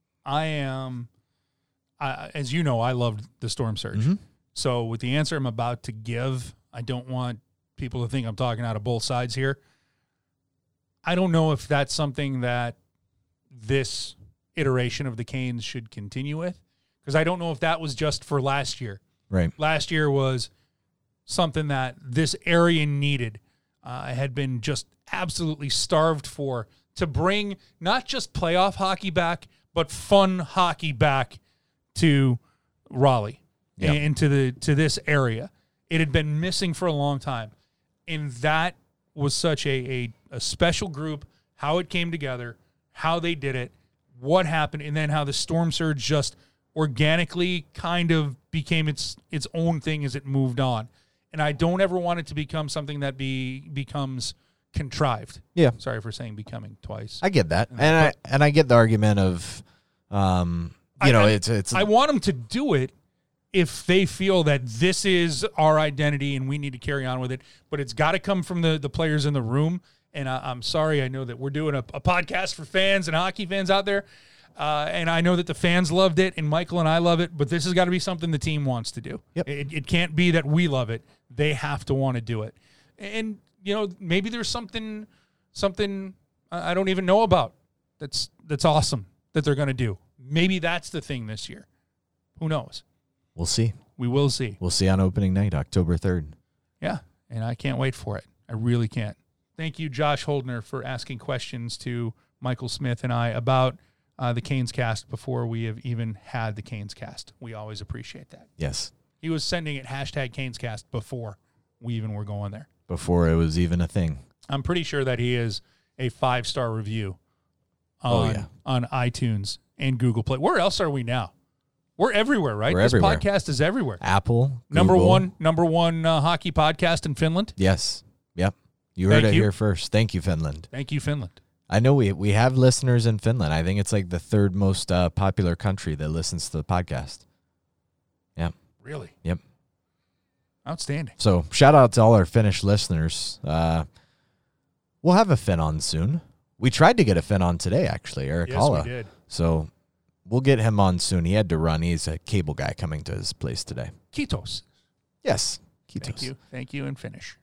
A: As you know, I loved the storm surge.
B: Mm-hmm.
A: So with the answer I'm about to give, I don't want people to think I'm talking out of both sides here. I don't know if that's something that this iteration of the Canes should continue with, because I don't know if that was just for last year.
B: Right.
A: Last year was something that this area needed. Had been just absolutely starved for, to bring not just playoff hockey back, but fun hockey back to Raleigh and to this area. It had been missing for a long time. And that was such a special group, how it came together, how they did it, what happened, and then how the Storm Surge just organically kind of became its own thing as it moved on. And I don't ever want it to become something that becomes contrived.
B: Yeah.
A: Sorry for saying becoming twice.
B: I get that. And I get the argument of, it's.
A: I want them to do it if they feel that this is our identity and we need to carry on with it. But it's got to come from the players in the room. And I'm sorry, I know that we're doing a podcast for fans and hockey fans out there. And I know that the fans loved it, and Michael and I love it, but this has got to be something the team wants to do.
B: Yep.
A: It can't be that we love it. They have to want to do it. And, maybe there's something I don't even know about that's awesome that they're going to do. Maybe that's the thing this year. Who knows?
B: We'll see.
A: We will see.
B: We'll see on opening night, October 3rd.
A: Yeah, and I can't wait for it. I really can't. Thank you, Josh Holdner, for asking questions to Michael Smith and I about the Canes Cast before we have even had the Canes Cast. We always appreciate that.
B: Yes.
A: He was sending it #CanesCast before we even were going there.
B: Before it was even a thing.
A: I'm pretty sure that he is a 5-star review on iTunes and Google Play. Where else are we now? We're everywhere, right?
B: We're
A: this
B: everywhere.
A: podcast is everywhere.
B: Apple,
A: Number
B: Google.
A: number one hockey podcast in Finland.
B: Yes. Yep. You heard
A: Thank
B: it
A: you.
B: here first. Thank you, Finland.
A: Thank you, Finland.
B: I know we have listeners in Finland. I think it's like the third most popular country that listens to the podcast. Yeah.
A: Really?
B: Yep.
A: Outstanding.
B: So shout out to all our Finnish listeners. We'll have a Finn on soon. We tried to get a Finn on today, actually, Eric Halla.
A: Yes, we did.
B: So we'll get him on soon. He had to run. He's a cable guy coming to his place today.
A: Kiitos.
B: Yes. Kiitos.
A: Thank you in Finnish.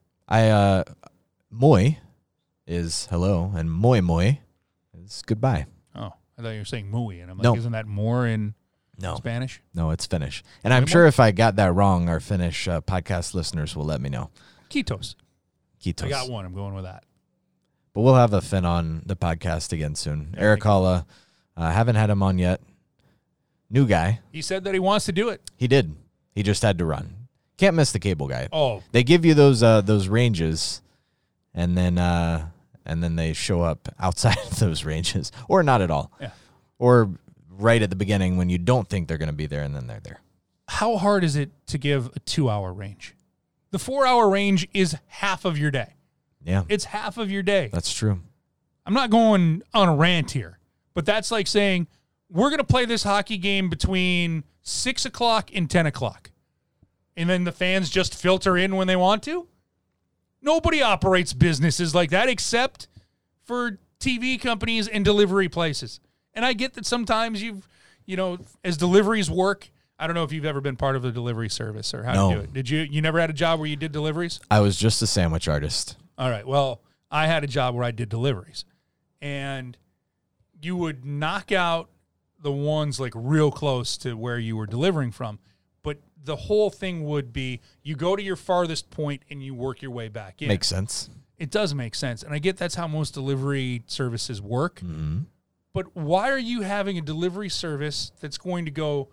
B: Moi is hello, and moi moi is goodbye.
A: Oh, I thought you were saying muy, and I'm like,
B: No.
A: isn't that more in
B: No.
A: Spanish?
B: No, it's Finnish. And I'm sure if I got that wrong, our Finnish podcast listeners will let me know.
A: Kiitos.
B: Kiitos.
A: I got one. I'm going with that.
B: But we'll have a Finn on the podcast again soon. Eric Halla, haven't had him on yet. New guy.
A: He said that he wants to do it.
B: He did. He just had to run. Can't miss the cable guy.
A: Oh,
B: They give you those ranges, and then they show up outside of those ranges, or not at all.
A: Yeah.
B: Or right at the beginning when you don't think they're going to be there, and then they're there.
A: how hard is it to give a 2-hour range? The 4-hour range is half of your day.
B: Yeah,
A: It's half of your day.
B: that's true.
A: I'm not going on a rant here, but that's like saying we're going to play this hockey game between 6 o'clock and 10 o'clock. And then the fans just filter in when they want to. Nobody operates businesses like that except for TV companies and delivery places. And I get that sometimes as deliveries work, I don't know if you've ever been part of a delivery service or how to do it. Did you never had a job where you did deliveries?
B: I was just a sandwich artist.
A: All right. Well, I had a job where I did deliveries, and you would knock out the ones like real close to where you were delivering from. But the whole thing would be you go to your farthest point and you work your way back in.
B: Makes sense.
A: It does make sense. And I get that's how most delivery services work.
B: Mm-hmm.
A: But why are you having a delivery service that's going to go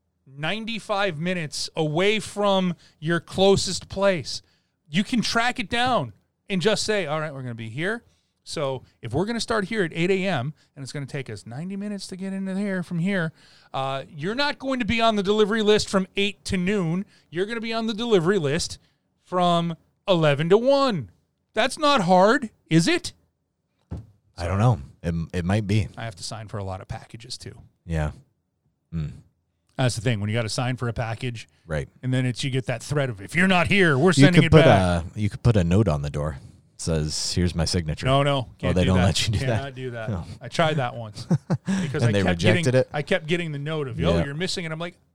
A: 95 minutes away from your closest place? You can track it down and just say, all right, we're going to be here. So if we're going to start here at 8 a.m. and it's going to take us 90 minutes to get into here from here, you're not going to be on the delivery list from 8 to noon. You're going to be on the delivery list from 11 to 1. That's not hard, is it?
B: I don't know. It might be.
A: I have to sign for a lot of packages too.
B: Yeah.
A: That's the thing. When you got to sign for a package,
B: Right.
A: and then you get that threat of, if you're not here, we're sending it back.
B: You could put a note on the door. It says, "Here's my signature."
A: No, can't
B: they
A: do
B: don't
A: that.
B: let you do that?
A: Cannot do that.
B: No.
A: I tried that once because
B: And they rejected it?
A: I kept getting the note of,
B: Yeah.
A: you're missing it. I'm like,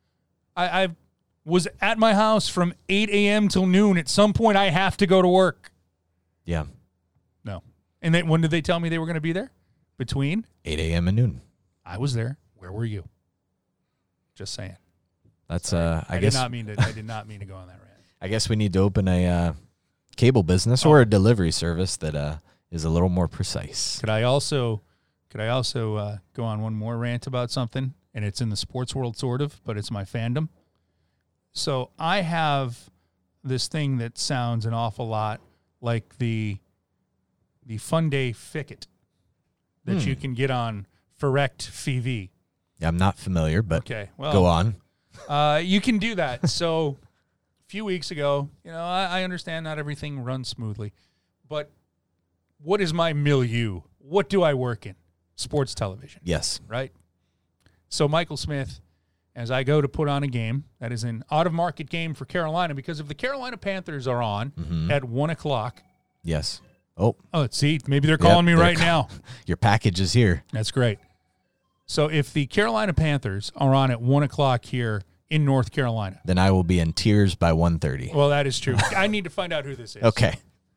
A: I was at my house from 8 a.m. till noon. At some point, I have to go to work.
B: Yeah.
A: No. And then when did they tell me they were going to be there? Between?
B: 8 a.m. and noon.
A: I was there. Where were you? Just saying.
B: That's
A: I did not mean to go on that rant.
B: I guess we need to open a cable business or a delivery service that is a little more precise.
A: Could I also go on one more rant about something? And it's in the sports world, sort of, but it's my fandom. So I have this thing that sounds an awful lot like the Fun Day Ficket that you can get on Ferrect TV.
B: Yeah, I'm not familiar, but
A: okay, well,
B: go on.
A: You can do that. So a few weeks ago, I understand not everything runs smoothly, but what is my milieu? What do I work in? Sports television.
B: Yes.
A: Right? So Michael Smith, as I go to put on a game that is an out-of-market game for Carolina, because if the Carolina Panthers are on at 1 o'clock.
B: Yes. Oh,
A: see, maybe they're calling me right now.
B: Your package is here.
A: That's great. So if the Carolina Panthers are on at 1 o'clock here in North Carolina.
B: Then I will be in tears by 1:30.
A: Well, that is true. I need to find out who this is.
B: Okay.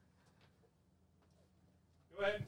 A: Go ahead.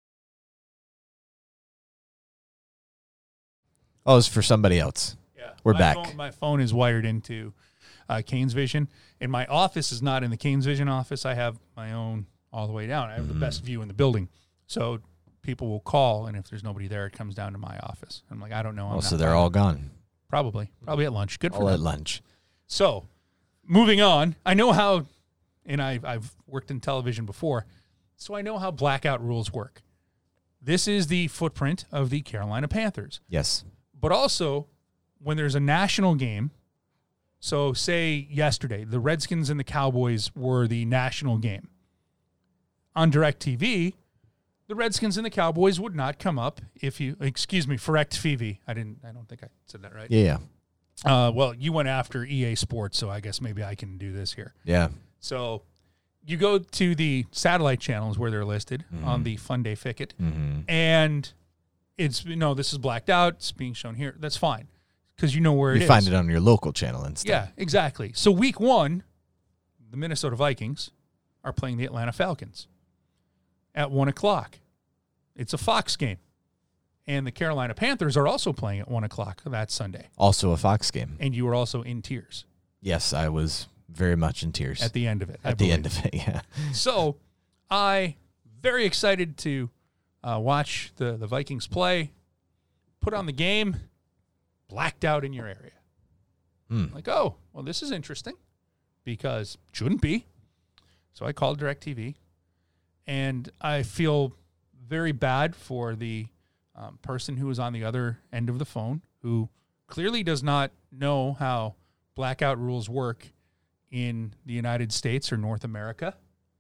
B: Oh, it's for somebody else.
A: Yeah.
B: We're back.
A: My phone is wired into Canes Vision, and my office is not in the Canes Vision office. I have my own all the way down. I have the best view in the building. So people will call, and if there's nobody there, it comes down to my office. I'm like, I don't know.
B: So they're all gone.
A: Probably at lunch. Good for
B: all
A: them.
B: at lunch.
A: So moving on, I know how, and I've worked in television before, so I know how blackout rules work. This is the footprint of the Carolina Panthers.
B: Yes.
A: But also, when there's a national game, so say yesterday, the Redskins and the Cowboys were the national game. On DirecTV, the Redskins and the Cowboys would not come up Ferrect TV. I don't think I said that right.
B: Yeah.
A: Well, you went after EA Sports, so I guess maybe I can do this here.
B: Yeah.
A: So you go to the satellite channels where they're listed on the Fun Day Ficket, and it's this is blacked out. It's being shown here. That's fine because you know where it is.
B: You find it on your local channel instead.
A: Yeah, exactly. So week 1, the Minnesota Vikings are playing the Atlanta Falcons at 1 o'clock. It's a Fox game. And the Carolina Panthers are also playing at 1 o'clock that Sunday.
B: Also a Fox game.
A: And you were also in tears.
B: Yes, I was very much in tears.
A: At the end of it.
B: At the end of it, yeah.
A: So I very excited to watch the Vikings play, put on the game, blacked out in your area. Like, oh, well, this is interesting because it shouldn't be. So I called DirecTV, and I feel very bad for the person who was on the other end of the phone who clearly does not know how blackout rules work in the United States or North America,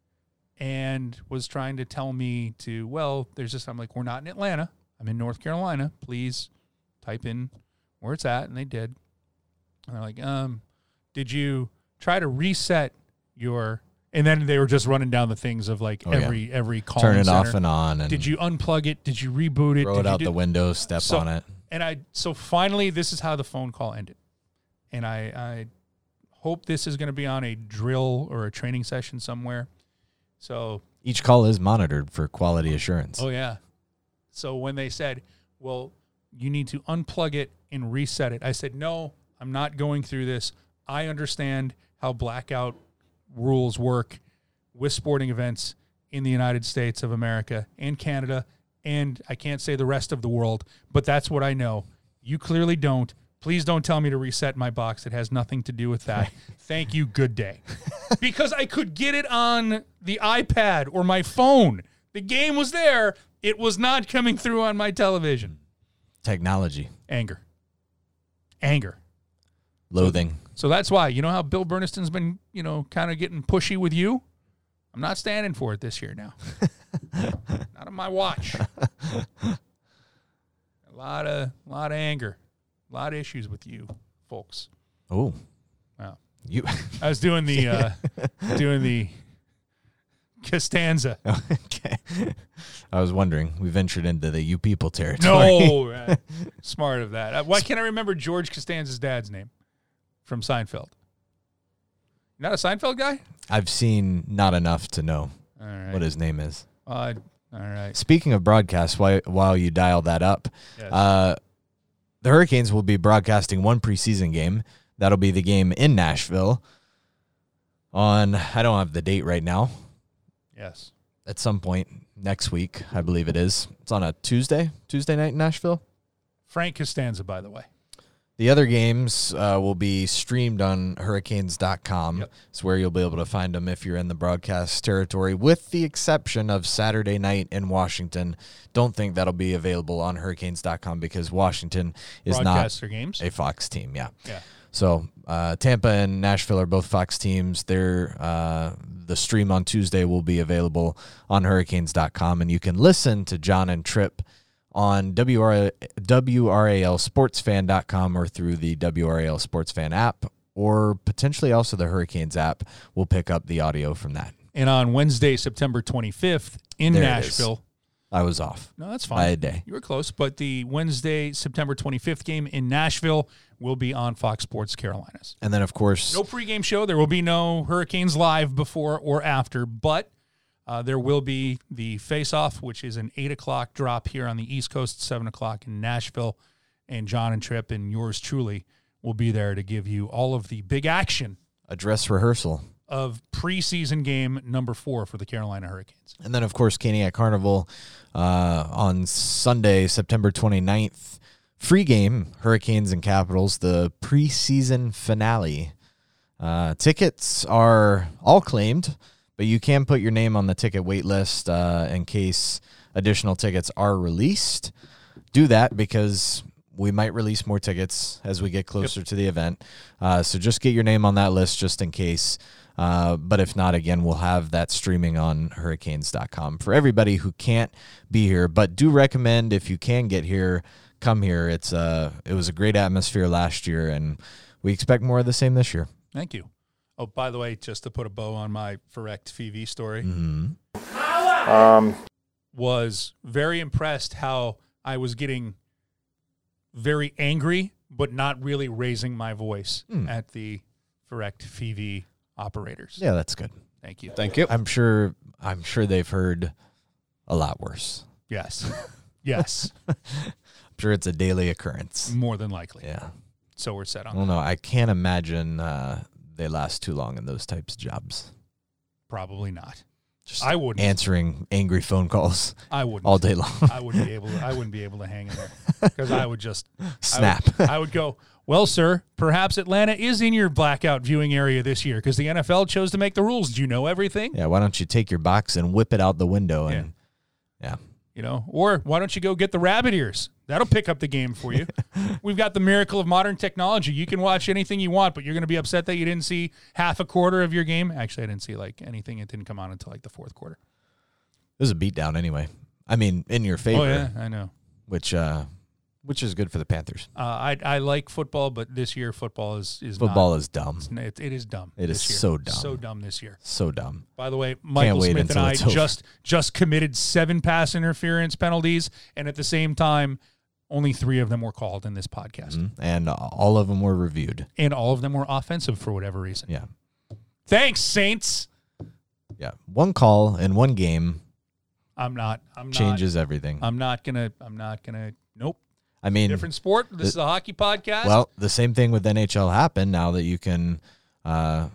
A: and was trying to tell me I'm like, we're not in Atlanta. I'm in North Carolina. Please type in where it's at. And they did. And they're like, did you try to reset your, and then they were just running down the things of like every call
B: turn it
A: center.
B: off and on. And
A: did you unplug it? Did you reboot it?
B: Throw it out the window, step on it.
A: And so finally, this is how the phone call ended. And I hope this is going to be on a drill or a training session somewhere. So
B: each call is monitored for quality assurance.
A: Oh, yeah. So when they said, well, you need to unplug it and reset it, I said, no, I'm not going through this. I understand how blackout rules work with sporting events in the United States of America and Canada, and I can't say the rest of the world, but that's what I know. You clearly don't. Please don't tell me to reset my box. It has nothing to do with that. Thank you. Good day. Because I could get it on the iPad or my phone. The game was there. It was not coming through on my television.
B: Technology.
A: Anger.
B: Loathing.
A: So that's why, you know how Bill Berniston's been, kind of getting pushy with you? I'm not standing for it this year now. Not on my watch. A lot of anger. A lot of issues with you folks.
B: Oh.
A: Wow.
B: I
A: was doing the Costanza.
B: Okay. I was wondering. We ventured into the you people territory.
A: No. Smart of that. Why can't I remember George Costanza's dad's name from Seinfeld? You're not a Seinfeld guy?
B: I've seen not enough to know what his name is.
A: All right.
B: Speaking of broadcasts, while you dial that up,
A: yes.
B: the Hurricanes will be broadcasting one preseason game. That'll be the game in Nashville on, I don't have the date right now,
A: Yes.
B: at some point next week, I believe it is. It's on a Tuesday night in Nashville.
A: Frank Costanza, by the way.
B: The other games will be streamed on Hurricanes.com.
A: Yep.
B: It's where you'll be able to find them if you're in the broadcast territory, with the exception of Saturday night in Washington. Don't think that'll be available on Hurricanes.com because Washington is not
A: Broadcast their games.
B: a Fox team. Yeah.
A: Yeah.
B: So Tampa and Nashville are both Fox teams. The stream on Tuesday will be available on Hurricanes.com, and you can listen to John and Tripp on WRALSportsFan.com or through the WRAL Sportsfan app, or potentially also the Hurricanes app will pick up the audio from that.
A: And on Wednesday, September 25th in
B: There it
A: Nashville.
B: I was off
A: No, that's
B: by
A: fine.
B: a day.
A: You were close, but the Wednesday, September 25th game in Nashville will be on Fox Sports Carolinas.
B: And then, of course,
A: No pregame show. There will be no Hurricanes live before or after, but there will be the face-off, which is an 8 o'clock drop here on the East Coast, 7 o'clock in Nashville. And John and Tripp and yours truly will be there to give you all of the big action
B: a dress rehearsal.
A: of preseason game number 4 for the Carolina Hurricanes.
B: And then, of course, Caniac Carnival on Sunday, September 29th. Free game, Hurricanes and Capitals, the preseason finale. Tickets are all claimed, but you can put your name on the ticket wait list in case additional tickets are released. Do that because we might release more tickets as we get closer to the event. So just get your name on that list just in case. But if not, again, we'll have that streaming on Hurricanes.com for everybody who can't be here. But do recommend, if you can get here, come here. It was a great atmosphere last year, and we expect more of the same this year.
A: Thank you. Oh, by the way, just to put a bow on my Ferrect TV story, was very impressed how I was getting very angry, but not really raising my voice at the Ferrect TV operators.
B: Yeah, that's good.
A: Thank you.
G: Thank you.
B: I'm sure they've heard a lot worse.
A: Yes. Yes.
B: I'm sure it's a daily occurrence.
A: More than likely.
B: Yeah.
A: So we're set
B: I
A: on
B: don't
A: that.
B: know. I can't imagine they last too long in those types of jobs.
A: Probably not.
B: Just
A: I wouldn't.
B: answering angry phone calls
A: I wouldn't.
B: all day long.
A: I wouldn't be able to hang in there because I would just
B: Snap.
A: I would go, well, sir, perhaps Atlanta is in your blackout viewing area this year because the NFL chose to make the rules. Do you know everything?
B: Yeah, why don't you take your box and whip it out the window? And yeah.
A: You know, or why don't you go get the rabbit ears? That'll pick up the game for you. We've got the miracle of modern technology. You can watch anything you want, but you're going to be upset that you didn't see half a quarter of your game. Actually, I didn't see like anything. It didn't come on until like the fourth quarter.
B: It was a beatdown anyway. I mean, in your favor.
A: Oh yeah, I know.
B: Which is good for the Panthers.
A: I like football, but this year football is
B: Football
A: not,
B: is dumb.
A: it is dumb.
B: It is
A: this year.
B: so dumb.
A: So dumb this year.
B: So dumb.
A: By the way, Michael
B: wait
A: Smith and
B: until
A: I
B: it's over.
A: just committed 7 pass interference penalties, and at the same time, only 3 of them were called in this podcast.
B: And all of them were reviewed.
A: And all of them were offensive for whatever reason.
B: Yeah.
A: Thanks, Saints.
B: Yeah. One call in one game
A: I'm not
B: changes everything.
A: I'm not gonna nope.
B: I mean,
A: Different sport. This is a hockey podcast.
B: well, the same thing with NHL happened now that you can, that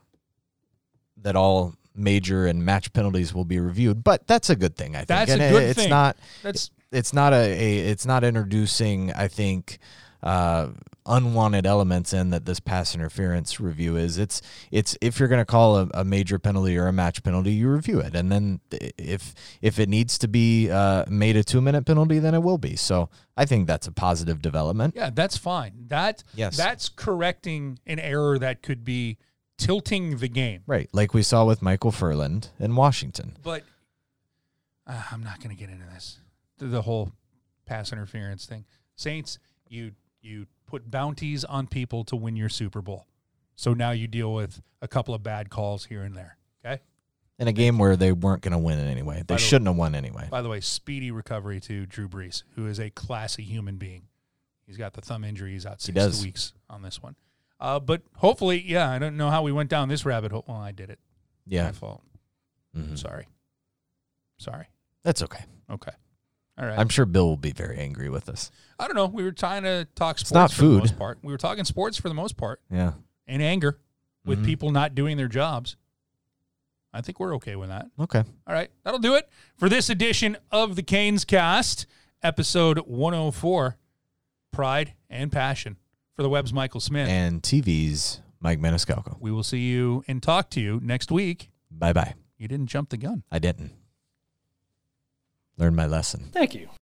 B: all major and match penalties will be reviewed. But that's a good thing, I think.
A: That's
B: and
A: a good
B: it's
A: thing.
B: not.
A: That's
B: It's not it's not introducing, I think, unwanted elements in that this pass interference review is. It's if you're going to call a major penalty or a match penalty, you review it, and then if it needs to be made a 2-minute penalty, then it will be. So I think that's a positive development.
A: yeah, that's fine. That's correcting an error that could be tilting the game.
B: Right, like we saw with Michael Furland in Washington.
A: But I'm not going to get into this. The whole pass interference thing. Saints, you put bounties on people to win your Super Bowl. So now you deal with a couple of bad calls here and there. Okay?
B: In a game where they weren't going to win it anyway. They shouldn't have won anyway.
A: By the way, speedy recovery to Drew Brees, who is a classy human being. He's got the thumb injury. He's out 6 weeks on this one. But hopefully, yeah, I don't know how we went down this rabbit hole. Well, I did it.
B: Yeah.
A: My fault.
B: Mhm.
A: Sorry.
B: That's okay.
A: Okay. All right.
B: I'm sure Bill will be very angry with us.
A: I don't know. We were trying to talk sports
B: not
A: for the
B: food.
A: most part. We were talking sports for the most part.
B: Yeah.
A: And anger with people not doing their jobs. I think we're okay with that.
B: Okay.
A: All right. That'll do it for this edition of the Canes Cast, episode 104, Pride and Passion. For the Web's Michael Smith.
B: And TV's Mike Maniscalco.
A: We will see you and talk to you next week.
B: Bye-bye.
A: You didn't jump the gun.
B: I didn't. Learn my lesson.
G: Thank you.